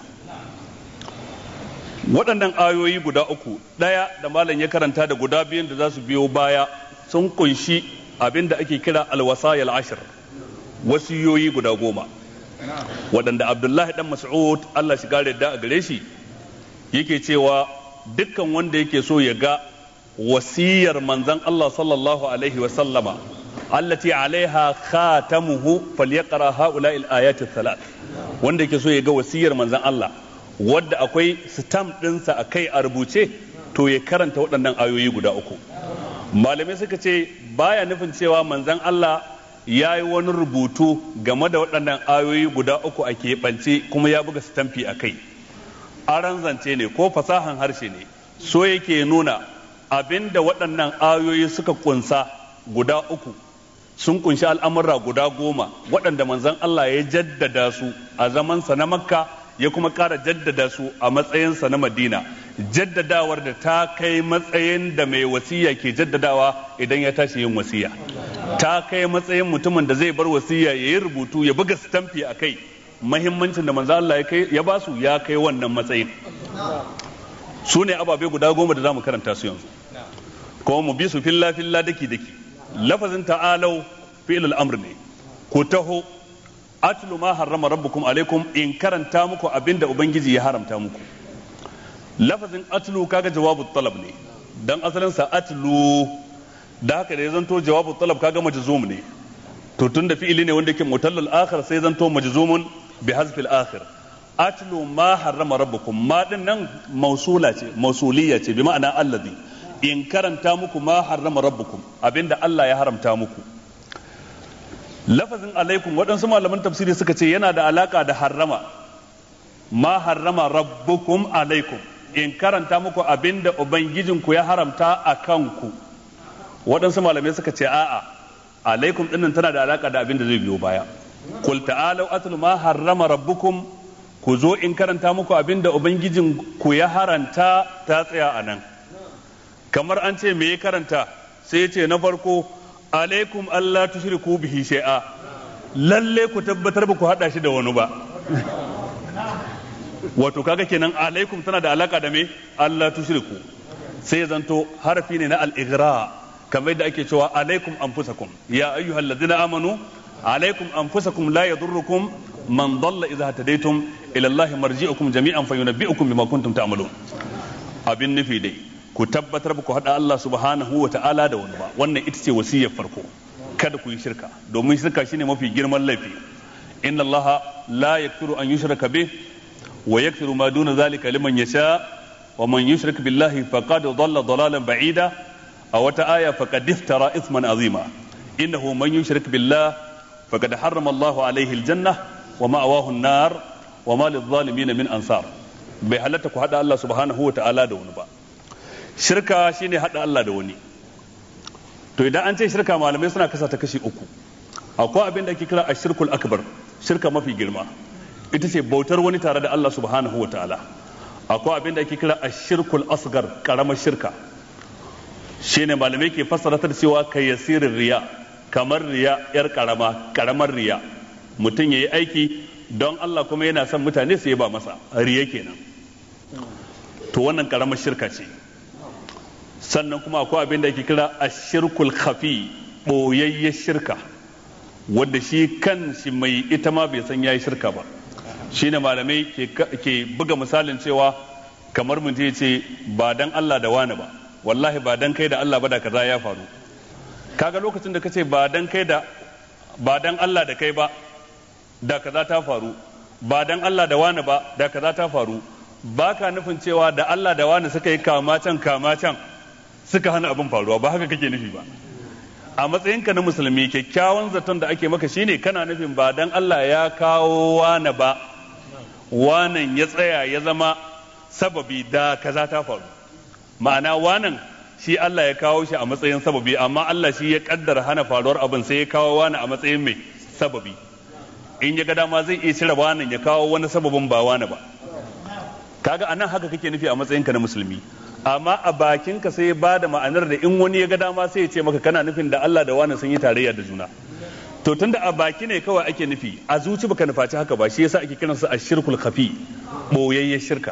Waɗannan ayoyi guda uku, ɗaya da malam ya karanta da guda biyun da za su biyo baya, sun kunshi abinda ake kira alwasayil ashir, wasiyoyi guda 10 waɗanda Abdullahi dan Mas'ud Allah shi gare da a gare shi yake cewa dukkan wanda yake so ya ga wasiyar manzon Allah sallallahu alaihi wa sallama allati alaiha khatamuhu falyaqra haula'i al-ayati thalath, wanda yake so ya ga wasiyar manzon Allah wadda akwai stamp ɗinsa a kai a rubuce, to ya karanta waɗannan ayoyi guda uku. Malamai suka ce baya nufin cewa manzon Allah ya yi wani rubutu game da waɗannan ayoyi guda uku a keɓance kuma ya buga stamfi a kai. Aran zance ne ko fasahan harshe ne, so yake nuna abinda waɗannan ayoyi suka kunsa guda uku sun kunshi al'amurra guda 10 waɗanda manzon Allah ya jaddada su a zamansa na Makka, ya kuma ƙara jaddada su a matsayinsa na Madina, jaddadawar da ta kai matsayin da mai wasiya ke jaddadawa idan ya tashi yin wasiya, ta kai matsayin mutumin da zai bar wasiya ya yi rubutu ya buga stamfi a kai. Mahimmancin da manzo Allah ya ba su ya kai wannan matsayin. Su ne ababe guda 10 da zamu karanta su yanzu, kuma mu bi su filla daki. Lafazin ta'alau fi'il al-amr ne, ku taho atlu ma harrama rabbukum alaikum, in karanta muku abinda ubangiji ya haramta muku. Lafazin atlu kaga jawabu talab ne, dan asalin sa atlu, da haka da ya zanto jawabu talab kaga majzum ne, to tunda fi'ili ne wanda yake mutallal akhir sai zanto majzumun bi hazfil akhir. Atlu ma harrama rabbukum, ma din nan mausula ce, mausuliyya ce, bi ma'ana allazi, in karanta muku ma harrama rabbukum abinda Allah ya haramta muku. lafazin alaikum waɗansu malaman tafsiri suka ce yana da alaka da harrama, ma harrama rabbukum alaikum, in karanta muku abinda ubangijinku ya haramta a kanku. Waɗansu malamai suka ce a'a, alaikum dinnan tana da alaka da abinda zai biyo baya. Qul ta'alu atlu ma harrama rabbukum, ku zo in karanta muku abinda ubangijinku ya haranta, ta tsaya a nan. Kamar an ce me ya karanta, sai ya ce na farko alaikum Allah tushriku bihi shay'a, lalle ku tabbatar ba ku hada shi da wani ba. Wato kaga kenan alaikum tana da alaka da me Allah tushriku, sai ya zanto harafi ne na al-ighra, kamar yadda ake cewa alaikum anfusakum ya ayyuhal ladina amanu alaikum anfusakum la yadurrukum man dalla idha hadaytum ila Allah marji'ukum jami'an fayunabbi'ukum bima kuntum ta'malun. Abin nufi dai ku tabbatar ba ku haɗa Allah subhanahu wa ta'ala da wani ba. Wannan ita ce wasiyar farko, kada ku yi shirka, domin shirka shine mafi girman laifi. Inna Allah la yaghfiru an yushraka bih wa yaghfiru ma duna zalika liman yasha wa man yushrik billahi faqad dhalla dhalalan ba'ida. A wata aya faqad iftara ithman azima. Innahu man yushrik billah faqad harrama Allah alayhi aljanna wa ma'awahu an-nar wa ma lidh-dhalimin min ansar. Bai halatta ku haɗa Allah subhanahu wa ta'ala da wani ba. Shirka shine haɗa Allah da wani. To idan an ce shirka, malamai suna kasa ta kashi uku. Akwai abin da ake kira ashirkul akbar, shirka mafi girma, ita ce bautar wani tare da Allah subhanahu wa ta'ala. Akwai abin da ake kira ashirkul asgar, karamar shirka, shine malamai ke fassara ta cewa kai yasirin riya, kamar riya yar karamar riya. Mutum yayi aiki don Allah kuma yana son mutane su ba masa, riya kenan. To wannan karamar shirka ce. Sannan kuma akwai abin da ake kira ashirkul khafi, boyayyen shirka, wanda shi kan shi mai ita ma bai san yayi shirka ba. Shine malamai ke buga misalin cewa kamar mun ce ba dan Allah da wani ba, wallahi ba dan kai da Allah ba da kaza ya faru. Kaga lokacin da kace ba dan Allah da kai ba da kaza ta faru, ba dan Allah da wani ba da kaza ta faru, baka nufin cewa da Allah da wani suka yi kama can suka hana abin faruwa, ba haka kake nufi ba. A matsayinka na musulmi, kyakkyawan zaton da ake maka shine kana nufin ba dan Allah ya kawo wani ba, wanan ya tsaya ya zama sababi da kaza ta faru. Ma'ana wanan shi Allah ya kawo shi a matsayin sababi, amma Allah shi ya kaddara hana faruwar abin, sai ya kawo wani a matsayin mai sababi. In ya ga dama zai iya cire wanan ya kawo wani sababin ba wani ba. Kaga anan haka kake nufi a matsayinka na musulmi. Amma a bakinka sai ya bada ma'anar da in wani ya ga dama sai ya ce maka kana nufin da Allah da wani sun yi tarayya da juna. To tunda a baki ne kawai ake nufi, a zuci baka nufaci haka ba, shi yasa ake kiransa ashirkul khafi, boyayyen shirka.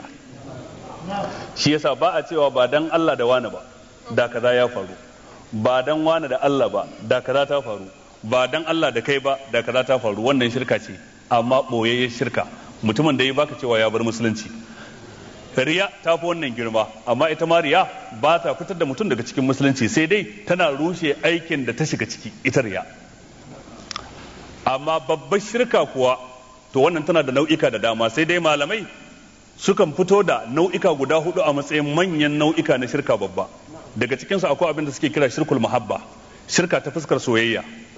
Shi yasa ba a cewa ba dan Allah da wani ba da kaza ya faru, ba dan wani da Allah ba da kaza ta faru, ba dan Allah da kai ba da kaza ta faru. Wannan shirka ce, amma boyayyen shirka. Mutumin da ya baka cewa ya bar musulunci. Riya ta fi wannan girma, amma ita ma riya ba ta fitar da mutum daga cikin musulunci, sai dai tana rushe aikin da ta shiga ciki, ita riya. Amma babbar shirka kuwa, to wannan tana da nau'ika da dama, sai dai malamai sukan fito da nau'ika guda 4 a matsayin manyan nau'ika na shirka babba. Daga cikinsu akwai abin da suke kira shirkul muhabba, shirka ta fuskar soyayya,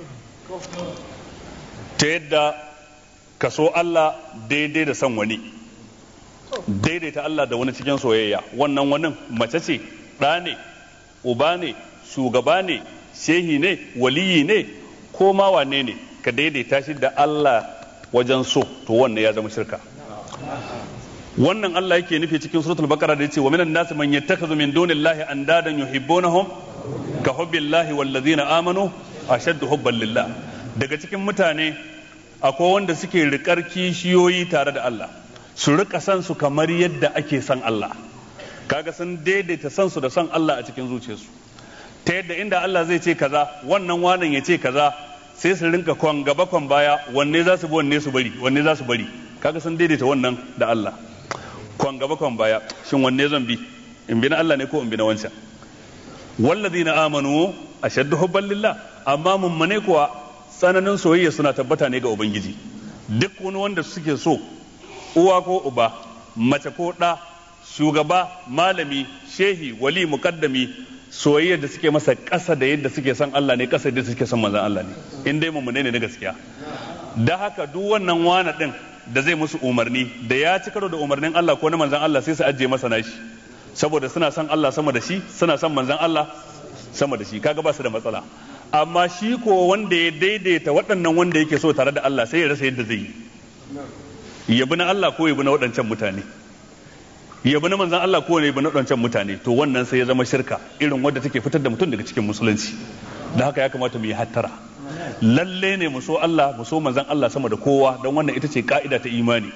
ta yadda ka so Allah daidai da son wani, daidaita Allah da wani cikin soyayya. Wannan wani mace ce, ɗa ne, uba ne, shugaba ne, shehi ne, waliyi ne, ko ma wane ne, ka daidaita shi da Allah wajen so, to wannan ya zama shirka. Wannan Allah yake nufi cikin suratul baqara da yace wa minan nasi man yattakhidhu min dunillahi andadan yuhibbunahum ka hubbillahi wallazina amanu ashaddu hubban lillah. Daga cikin mutane akwai wanda suke rikar kishiyoyi tare da Allah, su rika san su kamar yadda ake san Allah. Kaga sun daidaita san su da san Allah a cikin zuciyarsu, ta yadda inda Allah zai ce kaza, wannan ya ce kaza, sai su rinka kwan gaba kwan baya, wanne za su bi wanne za su bari. Kaga sun daidaita wannan da Allah, kwan gaba kwan baya, shin wanne zan bi, in bi na Allah ne ko in bi na wancan. Wallazina amanu ashaddu hubban lillah. Amma mummune kuwa tsananin soyayya suna tabbata ne ga Ubangiji. Duk wani wanda suke so, uwa ko uba, mace ko ɗa, shugaba, malami, shehi, wali, mukaddami, soyayyar da suke masa ƙasa da yadda suke son Allah ne, ƙasa da yadda suke son manzon Allah ne, in dai mummune ne na gaskiya. Da haka duk wannan wani din da zai musu umarni da ya ci karo da umarnin Allah ko na manzon Allah sai su ajiye masa nashi, saboda suna son Allah sama da shi, suna son manzon Allah sama da shi, kaga ba su da matsala. Amma shi ko wanda ya daidaita waɗannan wanda yake so tare da Allah sai ya rasa yadda zai yi, yabi na Allah ko yabi na waɗancan mutane, yabi na manzon Allah ko yabi na waɗancan mutane, to wannan sai ya zama shirka irin wadda take fitar da mutum daga cikin musulunci. Da haka ya kamata mu yi hattara, lalle ne mu so Allah mu so manzon Allah sama da kowa, don wannan ita ce ka'ida ta imani.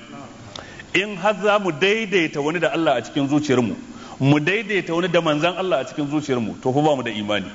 In har za mu daidaita wani da Allah a cikin zuciyarmu, mu daidaita wani da manzon Allah a cikin zuciyarmu, to fa ba mu da imani.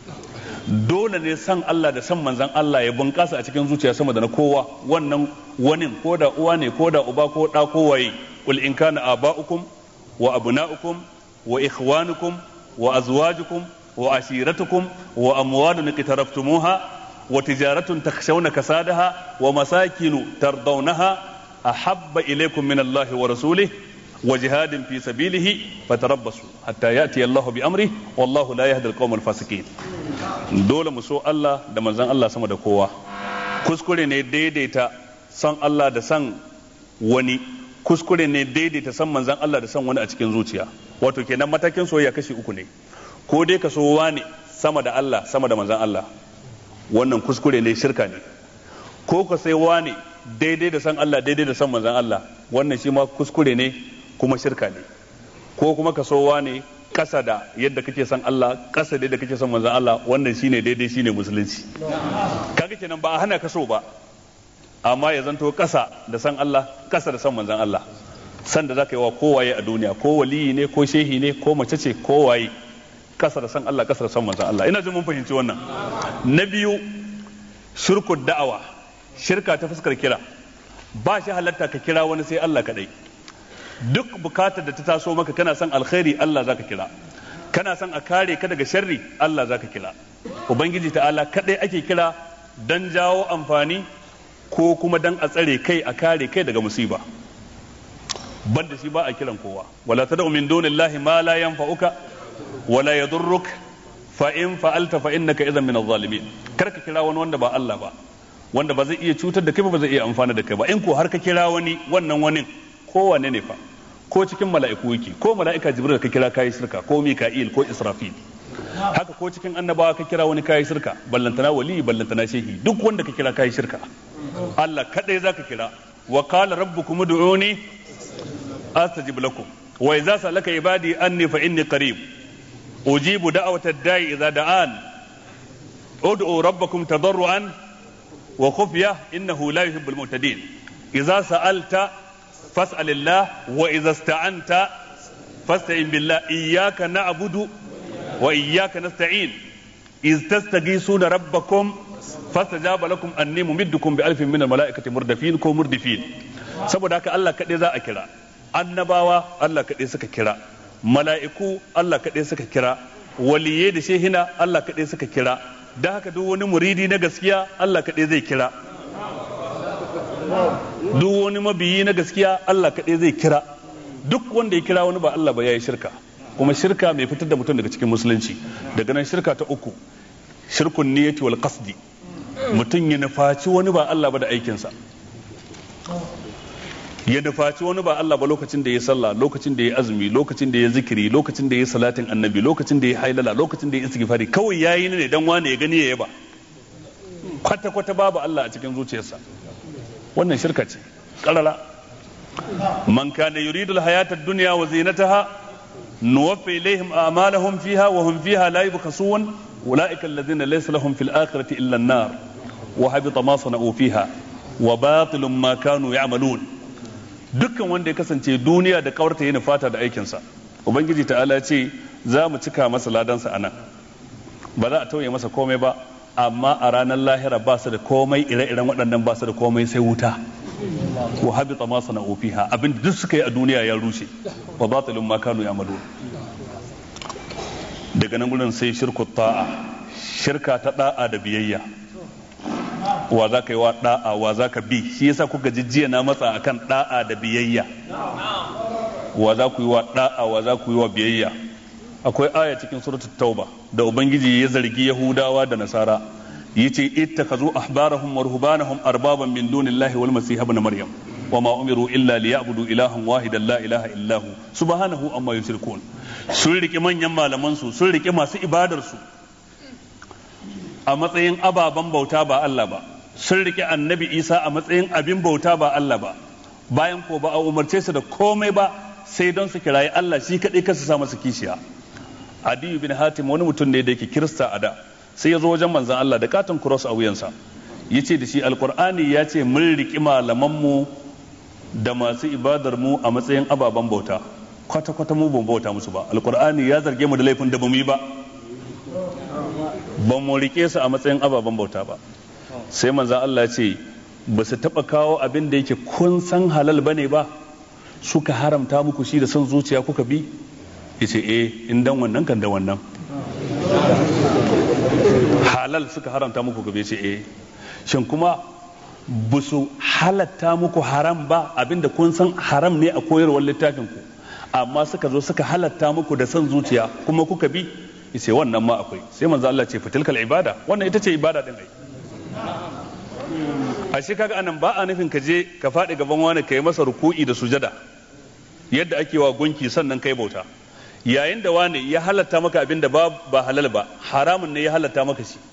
Dole ne san Allah da san manzon Allah ya bunƙasa a cikin zuciya sama da na kowa. Wannan wani ko da uwa ne ko da uba ko da ko waye, qul in kana aba'ukum wa abna'ukum wa ikhwanukum wa azwajukum wa ashiratukum wa amwalun iqtaraftumuha wa tijaratun takhshawna kasadaha wa masakinu tardawnaha ahabba ilaykum min Allah wa rasulih wa jihadin fi sabilihi fatarabbasu hatta ya'ti Allah bi amri wallahu la yahdi al-qawm al-fasiqin. Dole mu so Allah da manzon Allah sama da kowa. Kuskure ne daidaita san Allah da san wani, kuskure ne daidaita san manzon Allah da san wani a cikin zuciya. Wato kenan matakin soyayya kashi uku ne, ko dai ka so wani sama da Allah sama da manzon Allah, wannan kuskure ne, shirka ne. Ko ka sai wani daidai da san Allah daidai da san manzon Allah, wannan shi ma kuskure ne kuma shirka ne. Ko kuma ka so wani kasa da yadda kake son Allah, kasa da yadda kake son manzon Allah, wannan shine daidai, shine musulunci. Kaga kenan ba a hana ka so ba, amma ya zanto kasa da san Allah, kasa da san manzon Allah. San da zaka yi wa kowaye a duniya, ko waliyi ne ko shehi ne ko mace ce ko waye, kasa da san Allah, kasa da san manzon Allah. Ina jin mun fahimci wannan. Na biyu, shirku da'awa, shirka ta fuskar kira. Ba shi halatta ka kira wani sai Allah kadai. Duk bukatar da ta taso maka, kana son alkhairi Allah zaka kira, kana son a kare ka daga sharri Allah zaka kira. Ubangiji ta'ala kadai ake kira dan jawo amfani ko kuma dan a tsare kai, a kare kai daga musiba. Banda shi ba a kiran kowa. Wala tad'u min dunillahi ma la yanfa'uka wala yadurruk fa in fa'alta fa innaka idhan min adh-dhalimin. Kar ka kira wani wanda ba Allah ba, wanda ba zai iya cutar da kai ba zai iya amfana da kai ba. In ko har ka kira wani, wannan wani kowane ne fa, ko cikin mala'iku yake, ko mala'ika Jibril ka kira kayi shirka, ko Mika'il ko Israfil. Haka ko cikin annabawa ka kira wani kayi shirka, ballantana wali, ballantana shehi, duk wanda ka kira kayi shirka. Allah kadai zaka kira. Wa qala rabbukum ud'uni astajib lakum wa idza salaka ibadi anni fa inni qarib ujibu da'wata ad-da'i idza da'an ud'u rabbakum tadarruan wa khufya innahu la yuhibbul mu'tadin. Idza sa'alta fas'alillah wa idza ista'anta fasta'in billah iyyaka na'budu wa iyyaka nasta'in iz tastaghithuna rabbakum fastajaba lakum anni mumiddukum bi alfin min al-mala'ikati murdifin ko murdifin. Saboda haka Allah kadai za a kira, annabawa Allah kadai suka kira, mala'iku Allah kadai suka kira, waliyai da shehina Allah kadai suka kira. Da haka duk wani muridi na gaskiya Allah kadai zai kira, duk wani mabiyi na gaskiya Allah kadai zai kira. Duk wanda ya kira wani ba Allah ba yayi shirka, kuma shirka mai fitar da mutum daga cikin musulunci. Daga nan shirka ta uku, shirkun niyyati wal qasdi, mutum ya nufaci wani ba Allah ba da aikinsa, ya nufaci wani ba Allah ba lokacin da ya sallah, lokacin da ya azumi, lokacin da ya zikiri, lokacin da ya salatin annabi, lokacin da ya hailala, lokacin da ya istighfari, kawai yayi ne dan wani ya gani ya yaba, kwata kwata babu Allah a cikin zuciyarsa. Wannan shirka ce karara. Man kana yuridu al-hayata ad-dunya wa zinataha nuwaffi ilayhim a'malahum fiha wa hum fiha la yubkhasun ulaika alladhina laysa lahum fil akhirati illa an-nar wa habita ma sana'u fiha wa batilun ma kanu ya'malun. Dukkan wanda ya kasance duniya da kawarta yana fata da aikinsa, ubangiji ta'ala ce za mu cika masa ladansa anan, ba za a tauye masa komai ba, amma a ranar lahira ba su da komai, ire-iren waɗannan ba su da komai sai wuta. Wa habita ma sana'u fiha, abin da duk suka yi a duniya ya rushe, wa batilun ma kanu ya'malun. Daga nan gurin sai shirku ta'a, shirka ta da'a da biyayya. Wa za ka yi wa da'a, wa za ka bi, shi yasa kuka jijjiya na matsa akan da'a da biyayya. Wa za ku yi wa da'a, wa za ku yi wa biyayya. akwai aya cikin suratul tauba da ubangiji ya zargi yahudawa da nasara yace ittakazu ahbarahum wa ruhbanahum arbaban min dunillahi wal masih ibn maryam wama umiru illa liya'budu ilahan wahidan la ilaha illa hu subhanahu amma yushrikun. Sun rike manyan malaman su, sun rike masu ibadar su a matsayin ababen bauta ba Allah ba, sun rike annabi Isa a matsayin abin bauta ba Allah ba, bayan ko ba a umarce su da komai ba sai don su kirayi Allah shi kadai kasu sa masa kishiya. Adi bin Hatim wani mutum ne da yake kirista a da, sai ya zo wajen manzon Allah da katon cross a wuyansa, yace da shi alqur'ani ya ce mun riki malaman mu da masu ibadar mu a matsayin ababen bauta, kwata kwata mu ban bauta musu ba, alqur'ani ya zarge mu da laifin da bamu yi ba, ban mu rike su a matsayin ababen bauta ba. Sai manzon Allah ya ce ba su taba kawo abin da yake kun san halal bane ba suka haramta muku shi da son zuciya kuka bi? Yace in dan wannan kan da wannan halal suka haramta muku gabe. Ce shin kuma ba su halatta muku haram ba, abinda kun san haram ne a koyarwar littafin ku, amma suka zo suka halatta muku da son zuciya kuma kuka bi? Yace wannan ma akwai. Sai manzo Allah ce fatilkal ibada, wannan ita ce ibada din ai. Ashe kaga anan ba a nufin ka je ka faɗi gaban wani ka yi masa ruku'i da sujada yadda ake wa gunki sannan kai bauta. Yayin da wani ya halatta maka abin da ba halal ba, haramun ne ya halatta maka shi,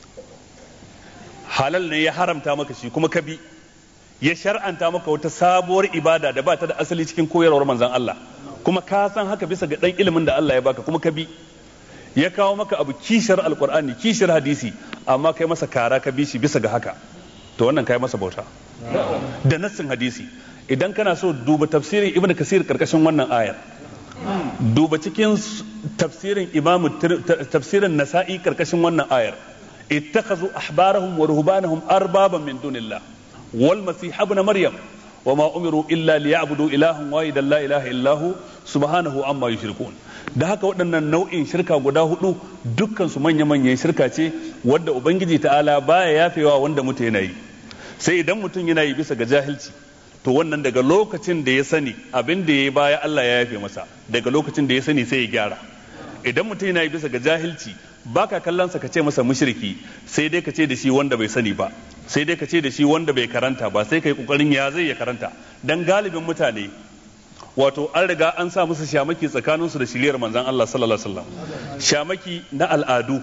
halal ne ya haramta maka shi kuma ka bi, ya shar'anta maka wata sabuwar ibada da ba ta da asali cikin koyarwar manzon Allah, kuma ka san haka bisa ga dan ilimin da Allah ya baka kuma ka bi. Ya kawo maka abu kishar alqur'ani, kishar hadisi, amma kai masa kara ka bi shi bisa ga haka, to wannan kai masa bauta da nassin hadisi. Idan kana so duba tafsirin Ibn Kasir karkashin wannan ayar, duba cikin tafsirin tafsirin Nasa'i karkashin wannan ayar, ittakhazu ahbarahum wa ruhbanahum arbaban min dunillah wal masih ibn maryam wama umiru illa liya'budu ilahan wahidan la ilaha illahu subhanahu amma yushrikun. Da haka waɗannan nau'in shirka guda hudu dukkan su manya-manyan shirka ce wadda ubangiji ta'ala baya yafewa wanda mutum yana yi. Sai idan mutum yana yi bisa ga jahilci, to wannan daga lokacin da ya sani abin da ya yi baya Allah ya yafe masa, daga lokacin da ya sani sai ya gyara. Idan mutum yana yi bisa ga jahilci, baka kallon sa ka ce masa mushriki, sai dai ka ce da shi wanda bai sani ba, sai dai ka ce da shi wanda bai karanta ba, sai kai kokarin ya zai ya karanta. Dan galibin mutane wato an riga an sa musu shamaki tsakanin su da shiriyar manzon Allah sallallahu alaihi wasallam, shamaki na al'adu,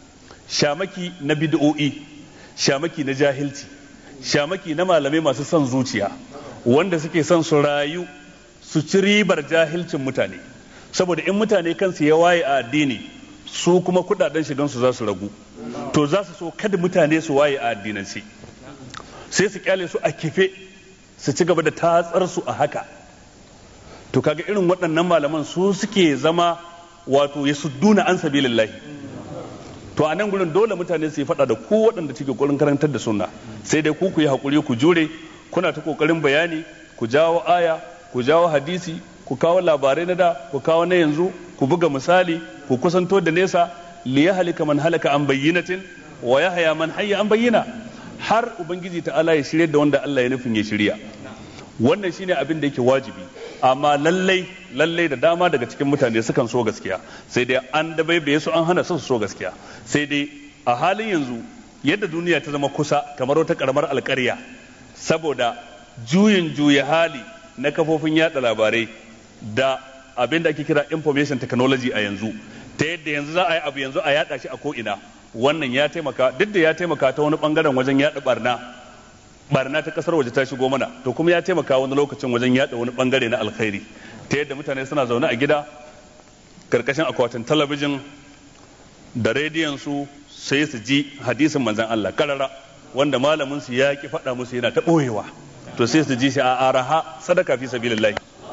shamaki na bid'o'i, shamaki na jahilci, shamaki na malamai masu son zuciya wanda suke son su rayu su ci ribar jahilcin mutane, saboda in mutane kansu ya waye a addini su kuma kudaden shigan su za su ragu, to za su so kada mutane su waye a addinance, sai su kyale su a kife su ci gaba da tatsar su a haka. To kaga irin waɗannan malaman su suke zama wato yasudduna an sabilillahi. To a nan gurin dole mutane su yi faɗa da ku waɗanda suke ƙoƙarin karantar da sunna, sai dai ku yi haƙuri ku jure, kuna ta ƙoƙarin bayani, ku jawo aya, ku jawo hadisi, ku kawo labarai na da, ku kawo na yanzu, ku buga misali, ku kusanto da nesa, li yahlika man halaka an bayyinatin wa yahya man hayya an bayyina, har ubangiji ta'ala ya shirye da wanda Allah ya nufin ya shirya. Wannan shine abin da yake wajibi, amma lallai da dama daga cikin mutane sukan so gaskiya, sai dai an dabaibaye su an hana su so gaskiya. Sai dai a halin yanzu yadda duniya ta zama kusa kamar wata karamar alƙarya saboda juya hali na kafofin yada labarai da abin da ake kira information technology a yanzu, ta yadda yanzu za a yi abu yanzu a yada shi a ko'ina. Wannan ya taimaka, duk da ya taimaka ta wani bangaren wajen yada barna ta kasar waje ta shigo mana, to kuma ya taimaka wani lokacin wajen yada wani bangare na alkhairi, ta yadda mutane suna zaune a gida karkashin akwatin talabijin da rediyon su sai su ji hadisin manzon Allah karara wanda malamin su ya ki faɗa musu yana ta ɓoyewa, to sai su ji shi a araha sadaka fi sabilillah.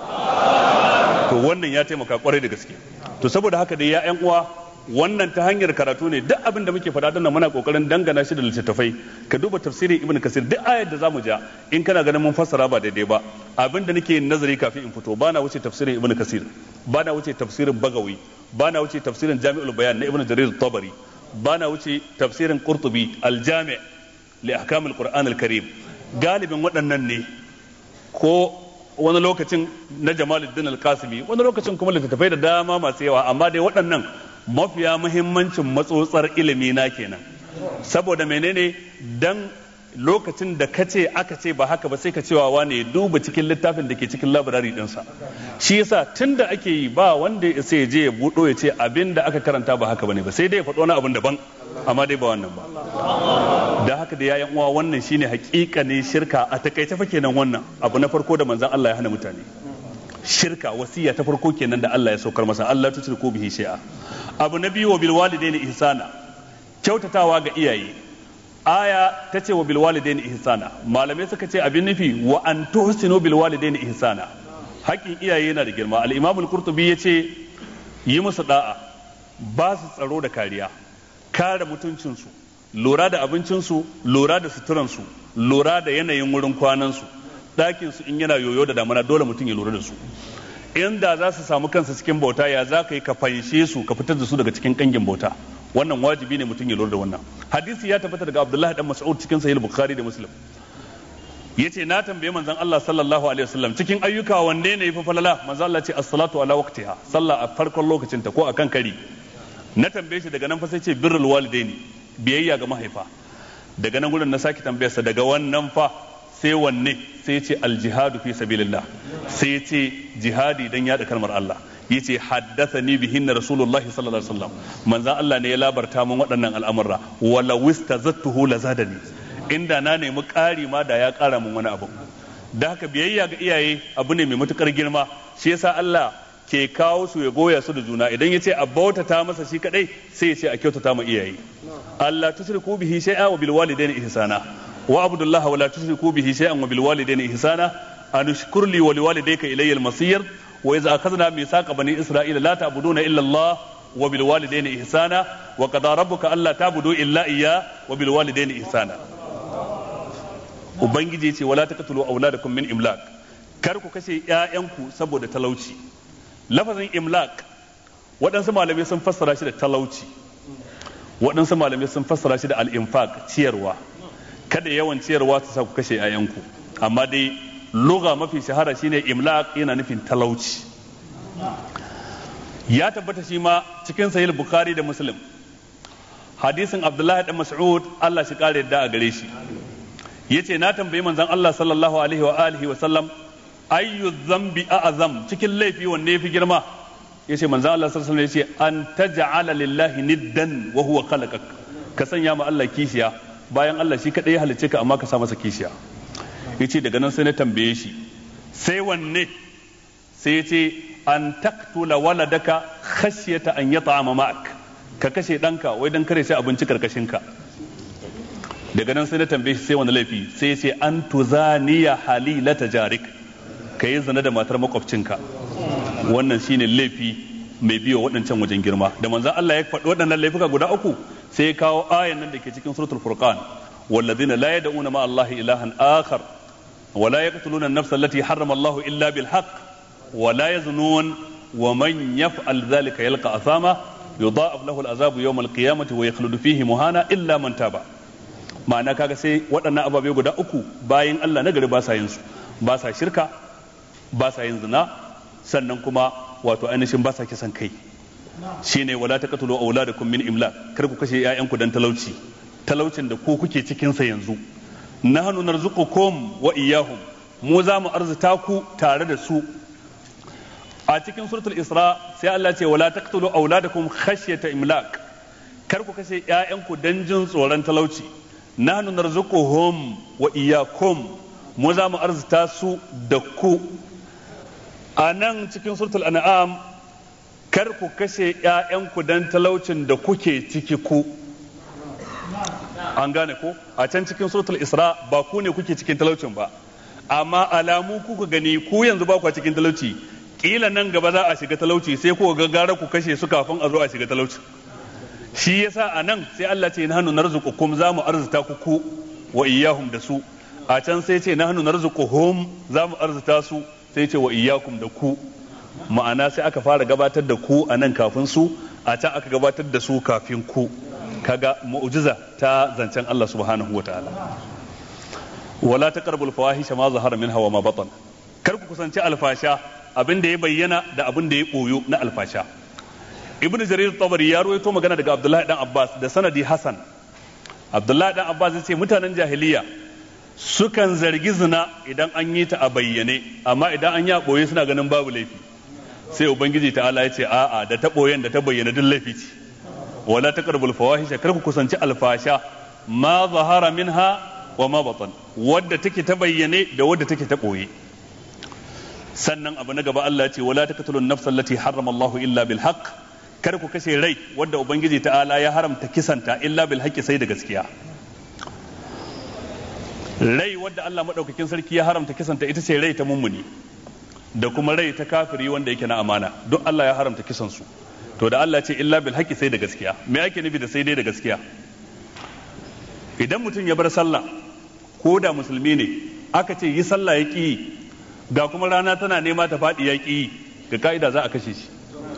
To wannan ya taimaka kwarai da gaske. To saboda haka dai ya ƴan uwa, wannan ta hanyar karatu ne, duk abin da muke faɗa dinnan muna kokarin dangana shi da littattafai. Ka duba tafsirin Ibn Kasir, duk ayar da zamu ja in kana ganin mun fassara ba daidai ba, abin da nake nazari kafin in fito bana wuce tafsirin Ibn Kasir, bana wuce tafsirin Bagawi, bana wuce tafsirin Jami'ul Bayan na Ibn Jarir Tabari, bana wuce tafsirin Qurtubi Al-Jami' li ahkamil Qur'an al-Karim. Galibin waɗannan ne ko wani lokacin na Jamaluddin Al-Qasimi, wani lokacin kuma littattafai da dama masu yawa, amma dai waɗannan mafiya muhimmancin matsotsar ilimi na kenan. Saboda menene? Dan lokacin da kace aka ce ba haka ba sai ka cewa wane duba cikin littafin da ke cikin library ɗinsa. Shi yasa tunda ake yi ba wanda sai je ya buɗo ya ce abin da aka karanta ba haka bane ba, sai dai ya faɗo wani abin daban, amma dai ba wannan ba. Da haka da yayan uwa wannan shine hakikanin shirka a takaice fa kenan. Wannan abu na farko da manzon Allah ya hana mutane, shirka wasiya ta farko kenan da Allah ya saukar masa, Allah tushriku bihi shay'a. Abu na biyu wa bil walidaini ihsana, kyautatawa ga iyaye. Aya ta ce wa bil walidaini ihsana, malamai suka ce abin nufi wa an tuhsinu bil walidaini ihsana, haƙƙin iyaye yana da girma. Al-Imam al-Qurtubi yace yi musu da'a, ba su tsaro da kariya, kare mutuncinsu, lura da abincinsu, lura da suturansu, lura da yanayin wurin kwanansu, ɗakinsu in yana yoyo da damana dole mutum ya lura da su. Inda za su samu kansu cikin bauta, ya za ka yi ka fanshe su ka fitar da su daga cikin kangin bauta, wannan wajibi ne mutum ya lura da wannan. Hadisi ya tabbata daga Abdullahi dan Mas'ud cikin Sahih Bukhari da Muslim, yace na tambaye manzon Allah sallallahu alaihi wasallam cikin ayyuka wanne ne yafi falala? Manzon Allah ce as-salatu ala waqtiha, sallah a farkon lokacin ta ko akan kari. Na tambaye shi daga nan fa sai ce birrul walidaini, biyayya ga mahaifa. Daga nan gurin na saki tambayarsa daga wannan fa sai wanne? Sai ce al-jihadu fi sabilillah, sai ce jihadi dan yada kalmar Allah. Yace haddathani bihinna rasulullahi sallallahu alaihi wasallam, manzon Allah ne ya labarta min waɗannan al'amurra, wala wistazattuhu lazadani, inda na nemi ƙari ma da ya ƙara min wani abu. Da haka biyayya ga iyaye abu ne mai matukar girma, shi yasa Allah ke kawo su ya goya su da juna. Idan ya ce a bautata masa shi kadai, sai ya ce a kyautata ma iyaye. Allah tusriku bihi shay'an wa bil walidaini ihsana wa abudullaha wa la tusriku bihi shay'an wa bil walidaini ihsana an ushkur li wa liwalidayka ilayya al masir wa idza akhadna mithaqa bani isra'ila la ta'buduna illa Allah wa bil walidaini ihsana wa qada rabbuka alla ta'budu illa iyya wa bil walidaini ihsana. Ubangiji ce wala taqtulu auladakum min imlaq, kar ku kashe ƴaƴanku saboda talauci. Lafazin imlaq waɗansu malamai sun fassara shi da talauci, waɗansu malamai sun fassara shi da al-infaq, ciyarwa. Kada yawan ciyarwa ta sa ku kashe ƴaƴanku, amma dai lugha mafi shahara shine imlaq, yana nufin talauci. Ya tabbata shi ma cikin sahih Bukhari da Muslim, hadisin Abdullahi dan Mas'ud Allah shi kare yadda a gare shi, yace na tambayi manzon Allah sallallahu alaihi wa alihi wa sallam ayyu dhanbi a'zam, cikin laifi wanne yafi girma? Yace manzon Allah sallallahu alaihi wa sallam yace an taj'ala lillahi niddan wa huwa khalaqak, ka sanya ma Allah kishiya bayan Allah shi kadai ya halicce ka amma ka sa masa kishiya. Yace daga nan sai na tambaye shi sai wanne? Sai yace an taqtula waladaka khashyata an yata'ama ma'ak, ka kashe danka wai dan kare sai abinci karkashin ka. Daga nan sai na tambaye shi sai wani laifi? Sai sai an tuzaniya halilata jarik, ka yi zina da matar makwabcinka. Wannan shine laifi mai biyo waɗancan wajen girma. Da manzon Allah ya faɗi waɗannan laifuka guda uku, sai ya kawo ayan nan da ke cikin suratul furqan, walladhina la yad'una ma Allahi ilahan akhar wa la yaqtuluna an-nafsa allati harrama Allahu illa bil haqq wa la yaznun wa man yaf'al dhalika yalqa athama yudha'af lahu al-'adhabu yawm al-qiyamati wa yakhlud fihi muhana illa man taba. Ma'ana kaga sai waɗannan ababe guda uku bayan Allah na gari ba sa yin su, ba sa shirka, ba sa yin zina, sannan kuma wato ainihin ba sa kisan kai. Shine wala taqtulu auladakum min imlaq, kar ku kashe ƴaƴanku dan talauci, talaucin da ku kuke cikin sa yanzu. Nahnu narzuqukum wa iyyahum, mu za mu arzuta ku tare da su. A cikin suratul Isra sai Allah ce wala taqtulu auladakum khashyata imlaq, kar ku kashe ƴaƴanku dan jin tsoron talauci. Nahnu narzuquhum wa iyyakum, mu za mu arzuta su da ku. A nan cikin suratul An'am, kar ku kashe ƴaƴanku dan talaucin da kuke ciki ku. An gane ko? A can cikin suratul Isra ba ku ne kuke cikin talaucin ba, amma alamu kuka gani ku yanzu ba ku cikin talauci, kila nan gaba za a shiga talauci sai ku ga gara ku kashe su kafin a zo a shiga talauci. Shi yasa a nan sai Allah ce nahnu narzuqukum, za mu arzuta ku wa iyyahum da su. A can sai ce nahnu narzuquhum, za mu arzuta su, sai ce wa iyyakum da ku. Ma'ana sai aka fara gabatar da ku a nan kafin su, a can aka gabatar da su kafin ku. Kaga mu'jiza ta zancen Allah subhanahu wa ta'ala. Wala taqrabul fawahisha ma zahara minha wa ma batan, kar ku kusanci alfasha abin da ya bayyana da abin da ya boyo na alfasha. Ibn Jarir Tabari ya rawaito magana daga Abdullahi dan Abbas da sanadi Hasan. Abdullahi dan Abbas ya ce mutanen jahiliya sukan zargi zina idan an yi ta a bayyane, amma idan an yi a boye suna ganin babu laifi. Sai Ubangiji ta'ala ya ce a'a, da ta boyen da ta bayyana duk laifi ce. Wala taqrabul fawahisha, kar ku kusanci alfasha ma zahara minha wa ma batan, wadda take ta bayyane da wadda take ta boye. Sannan abu na gaba Allah ya ce wala taqtulun nafsa allati harrama Allahu illa bil haqq, kar ku kashe rai wadda Ubangiji ta'ala ya haramta kisanta illa bil haqqi, sai da gaskiya. Rai wadda Allah madaukakin sarki ya haramta kisanta ita ce rai ta mummuni da kuma rai ta kafiri wanda yake na amana, duk Allah ya haramta kisan su. To da Allah ce illa bil haqqi, sai da gaskiya. Me ake nufi da sai dai da gaskiya? Idan mutum ya bar sallah ko da musulmi ne, aka ce yi sallah ya ƙi, ga kuma rana tana nema ta faɗi ya ƙi, ga ka'ida za a kashe shi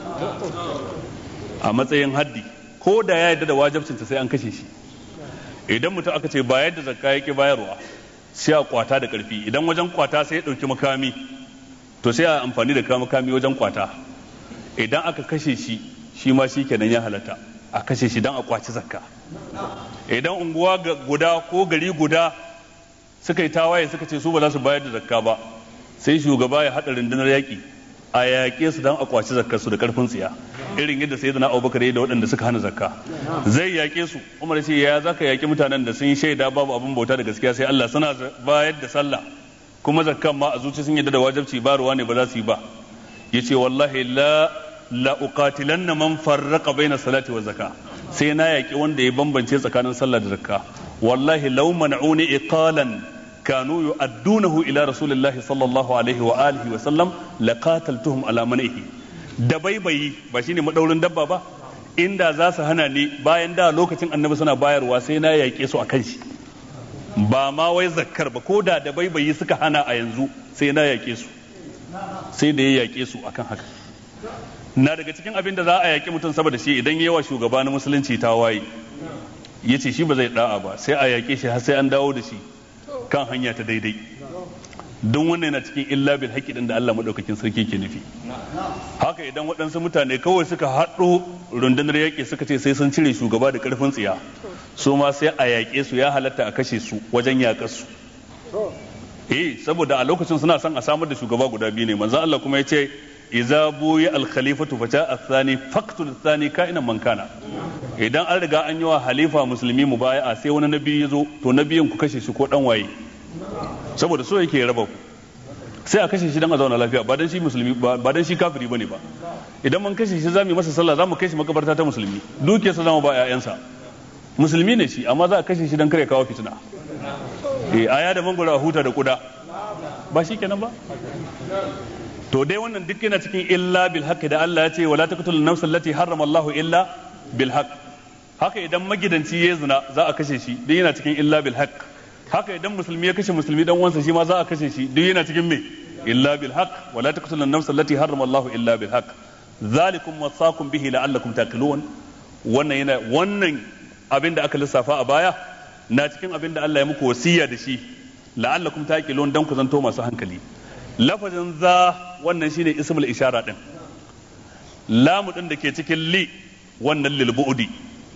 a matsayin haddi, ko da ya yarda da wajibcinta sai an kashe shi. Idan mutum aka ce bayar da zakka ya ƙi bayarwa, sai a kwata da ƙarfi. Idan wajen kwata sai ya ɗauki makami, to sai a amfani da makami wajen kwata. Idan aka kashe shi, shi ma shi kenan ya halatta a kashe shi don a kwaci zakka. Idan unguwa guda ko gari guda suka yi tawaye suka ce su ba za su bayar da zakka ba, sai shugaba ya haɗa rundunar yaƙi a yaƙe su don a kwaci zakkar su da ƙarfin tsiya, irin yadda sai na Abubakar ya da waɗanda suka hana zakka. Zai yaƙe su. Umar ce ya zaka yaƙi mutanen da sun shaida babu abin bauta da gaskiya sai Allah, suna bayar da sallah kuma zakkan ma a zuci sun yadda da wajibci, ba ruwa ne ba za su yi ba. Yace wallahi la uqatilanna man farraqa baina salati wa zakka, sai na yaƙi wanda ya bambance tsakanin sallah da zakka. Wallahi law man'uni iqalan kanu yu'addunahu ila rasulillahi sallallahu alaihi wa alihi wa sallam laqataltuhum ala man'ihi. Da baibayi ba shine madaurin dabba ba, inda za su hana ni bayan da lokacin annabi suna bayarwa sai na yaƙe su akan shi. Ba ma wai zakkar ba, ko da baibayi suka hana a yanzu sai na yaƙe su, sai da ya yaƙe su akan haka. Na daga cikin abin da za a yaƙi mutum saboda shi idan yawa shugaba na musulunci ta waye, ya ce shi ba zai da'a ba, sai a yaƙe shi har sai an dawo da shi kan hanya ta daidai. Don wannan yana cikin illa bil haqqi din da Allah madaukakin sarki ke nufi. Haka idan waɗansu mutane kawai suka haɗo rundunar yaƙi suka ce sai sun cire shugaba da ƙarfin tsiya, su ma sai a yaƙe su, ya halatta a kashe su wajen yaƙar su. Saboda a lokacin suna son a samar da shugaba guda biyu ne. Manzon Allah kuma ya ce idza buya al khalifatu fa ja'a athani faqtul athani ka'inan man kana. Idan an riga an yi wa halifa musulmi mubaya'a sai wani nabi ya zo, to nabiyin ku kashe shi ko dan waye, saboda so yake raba ku, sai a kashe shi dan a zauna lafiya, ba dan shi musulmi ba dan shi kafiri bane ba. Idan mun kashe shi zamu yi masa sallah, zamu kai shi makabarta ta musulmi, dukiyarsa zamu ba ƴaƴansa, musulmi ne shi, amma za a kashe shi dan kare kawo fitina. Aya da mangoro a huta da kuda, ba shi kenan ba. To dai wannan duk yana cikin illa bil haqq da Allah ya ce wala taqtulun nafsa allati harrama Allahu illa bil haqq. Haka idan magidanci ya zina za a kashe shi, duk yana cikin illa bil haqq. Haka idan musulmi ya kashe musulmi dan uwansa shi ma za a kashe shi, duk yana cikin me? Illa bil haqq. Wala taqtulun nafsa allati harrama Allahu illa bil haqq. Zalikum wasaqum bihi la'allakum taqilun. Wannan abin da aka lissafa a baya na cikin abin da Allah ya muku wasiya da shi, la'allakum taqilun, dan ku zanto masu hankali. Lafazin za wannan shine ismul ishara din. Lamu din da ke cikin li wannan lil bu'di,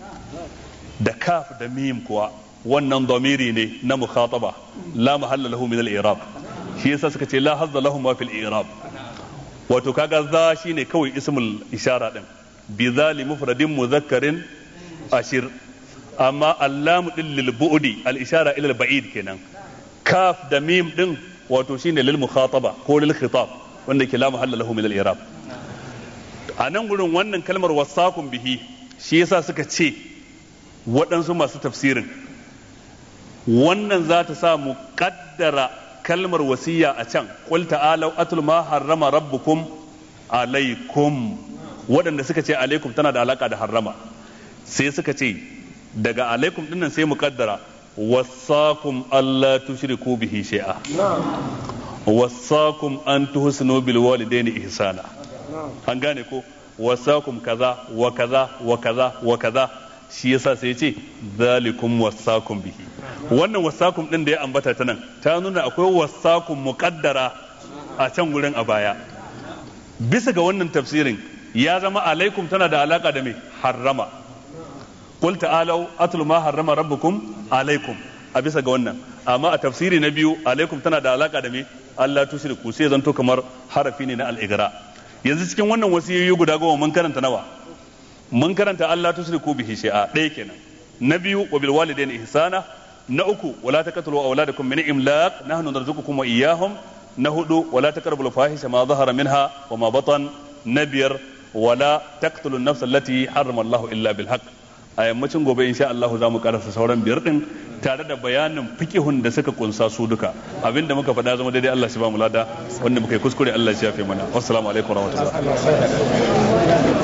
da kaf da mim kuwa wannan damiri ne na mukhataba, la mahalla lahu min al-i'rab. Shi yasa suka ce la hazza lahum ma fil i'rab. Wato kaga za shine kawai ismul ishara din, bi zali mufradin mudhakkarin ashir. Amma allamu din lil bu'di al ishara ila al ba'id kenan. Kaf da mim din wato shine lil mukhataba ko lil khitab, wanda ke la mahalla lahu min al i'rab. A nan gurin wannan kalmar wasaqum bihi, shi yasa suka ce waɗansu masu tafsirin wannan za ta sa mu kaddara kalmar wasiya a can, qul ta'alu atul ma harrama rabbukum alaikum. Waɗanda suka ce alaikum tana da alaka da harrama, sai suka ce daga alaikum dinnan sai mu kaddara wasaqum alla tushriku bihi shay'a, wasaqum an tuhsinu bil walidaini ihsana. An gane ko? Wasaqum kaza wa kaza wa kaza wa kaza. Shi yasa sai ce zalikum wasaqum bihi. Wannan wasaqum din da ya ambata ta nan ta nuna akwai wasaqum muqaddara a can gurin a baya. Bisa ga wannan tafsirin ya zama alaikum tana da alaka da me harrama. Qul ta'alu atlu ma harrama rabbukum alaikum a bisa ga wannan, amma a tafsiri na biyu alaikum tana da alaka da me Allah tushriku, sai zanto kamar harafi ne na al-igra. Yanzu cikin wannan wasiyoyi guda goma mun karanta nawa? Mun karanta Allah tushriku bihi shay'a ɗaya kenan. Na biyu wa bil walidaini ihsana. Na uku wala taqtulu awladakum min imlaq nahnu narzuqukum wa iyyahum. Na hudu wala taqrabul fahisha ma zahara minha wa ma batan. Na biyar wala taqtulu an-nafsa allati harrama Allahu illa bil haqq. A yammacin gobe insha Allah za mu karasa sauran biyar din tare da bayanin fikihun da suka kunsa su duka. Abinda muka faɗa zama daidai Allah shi ba mu lada, wanda muka yi kuskure Allah shi ya fi mana. Wassalamu alaikum warahmatullahi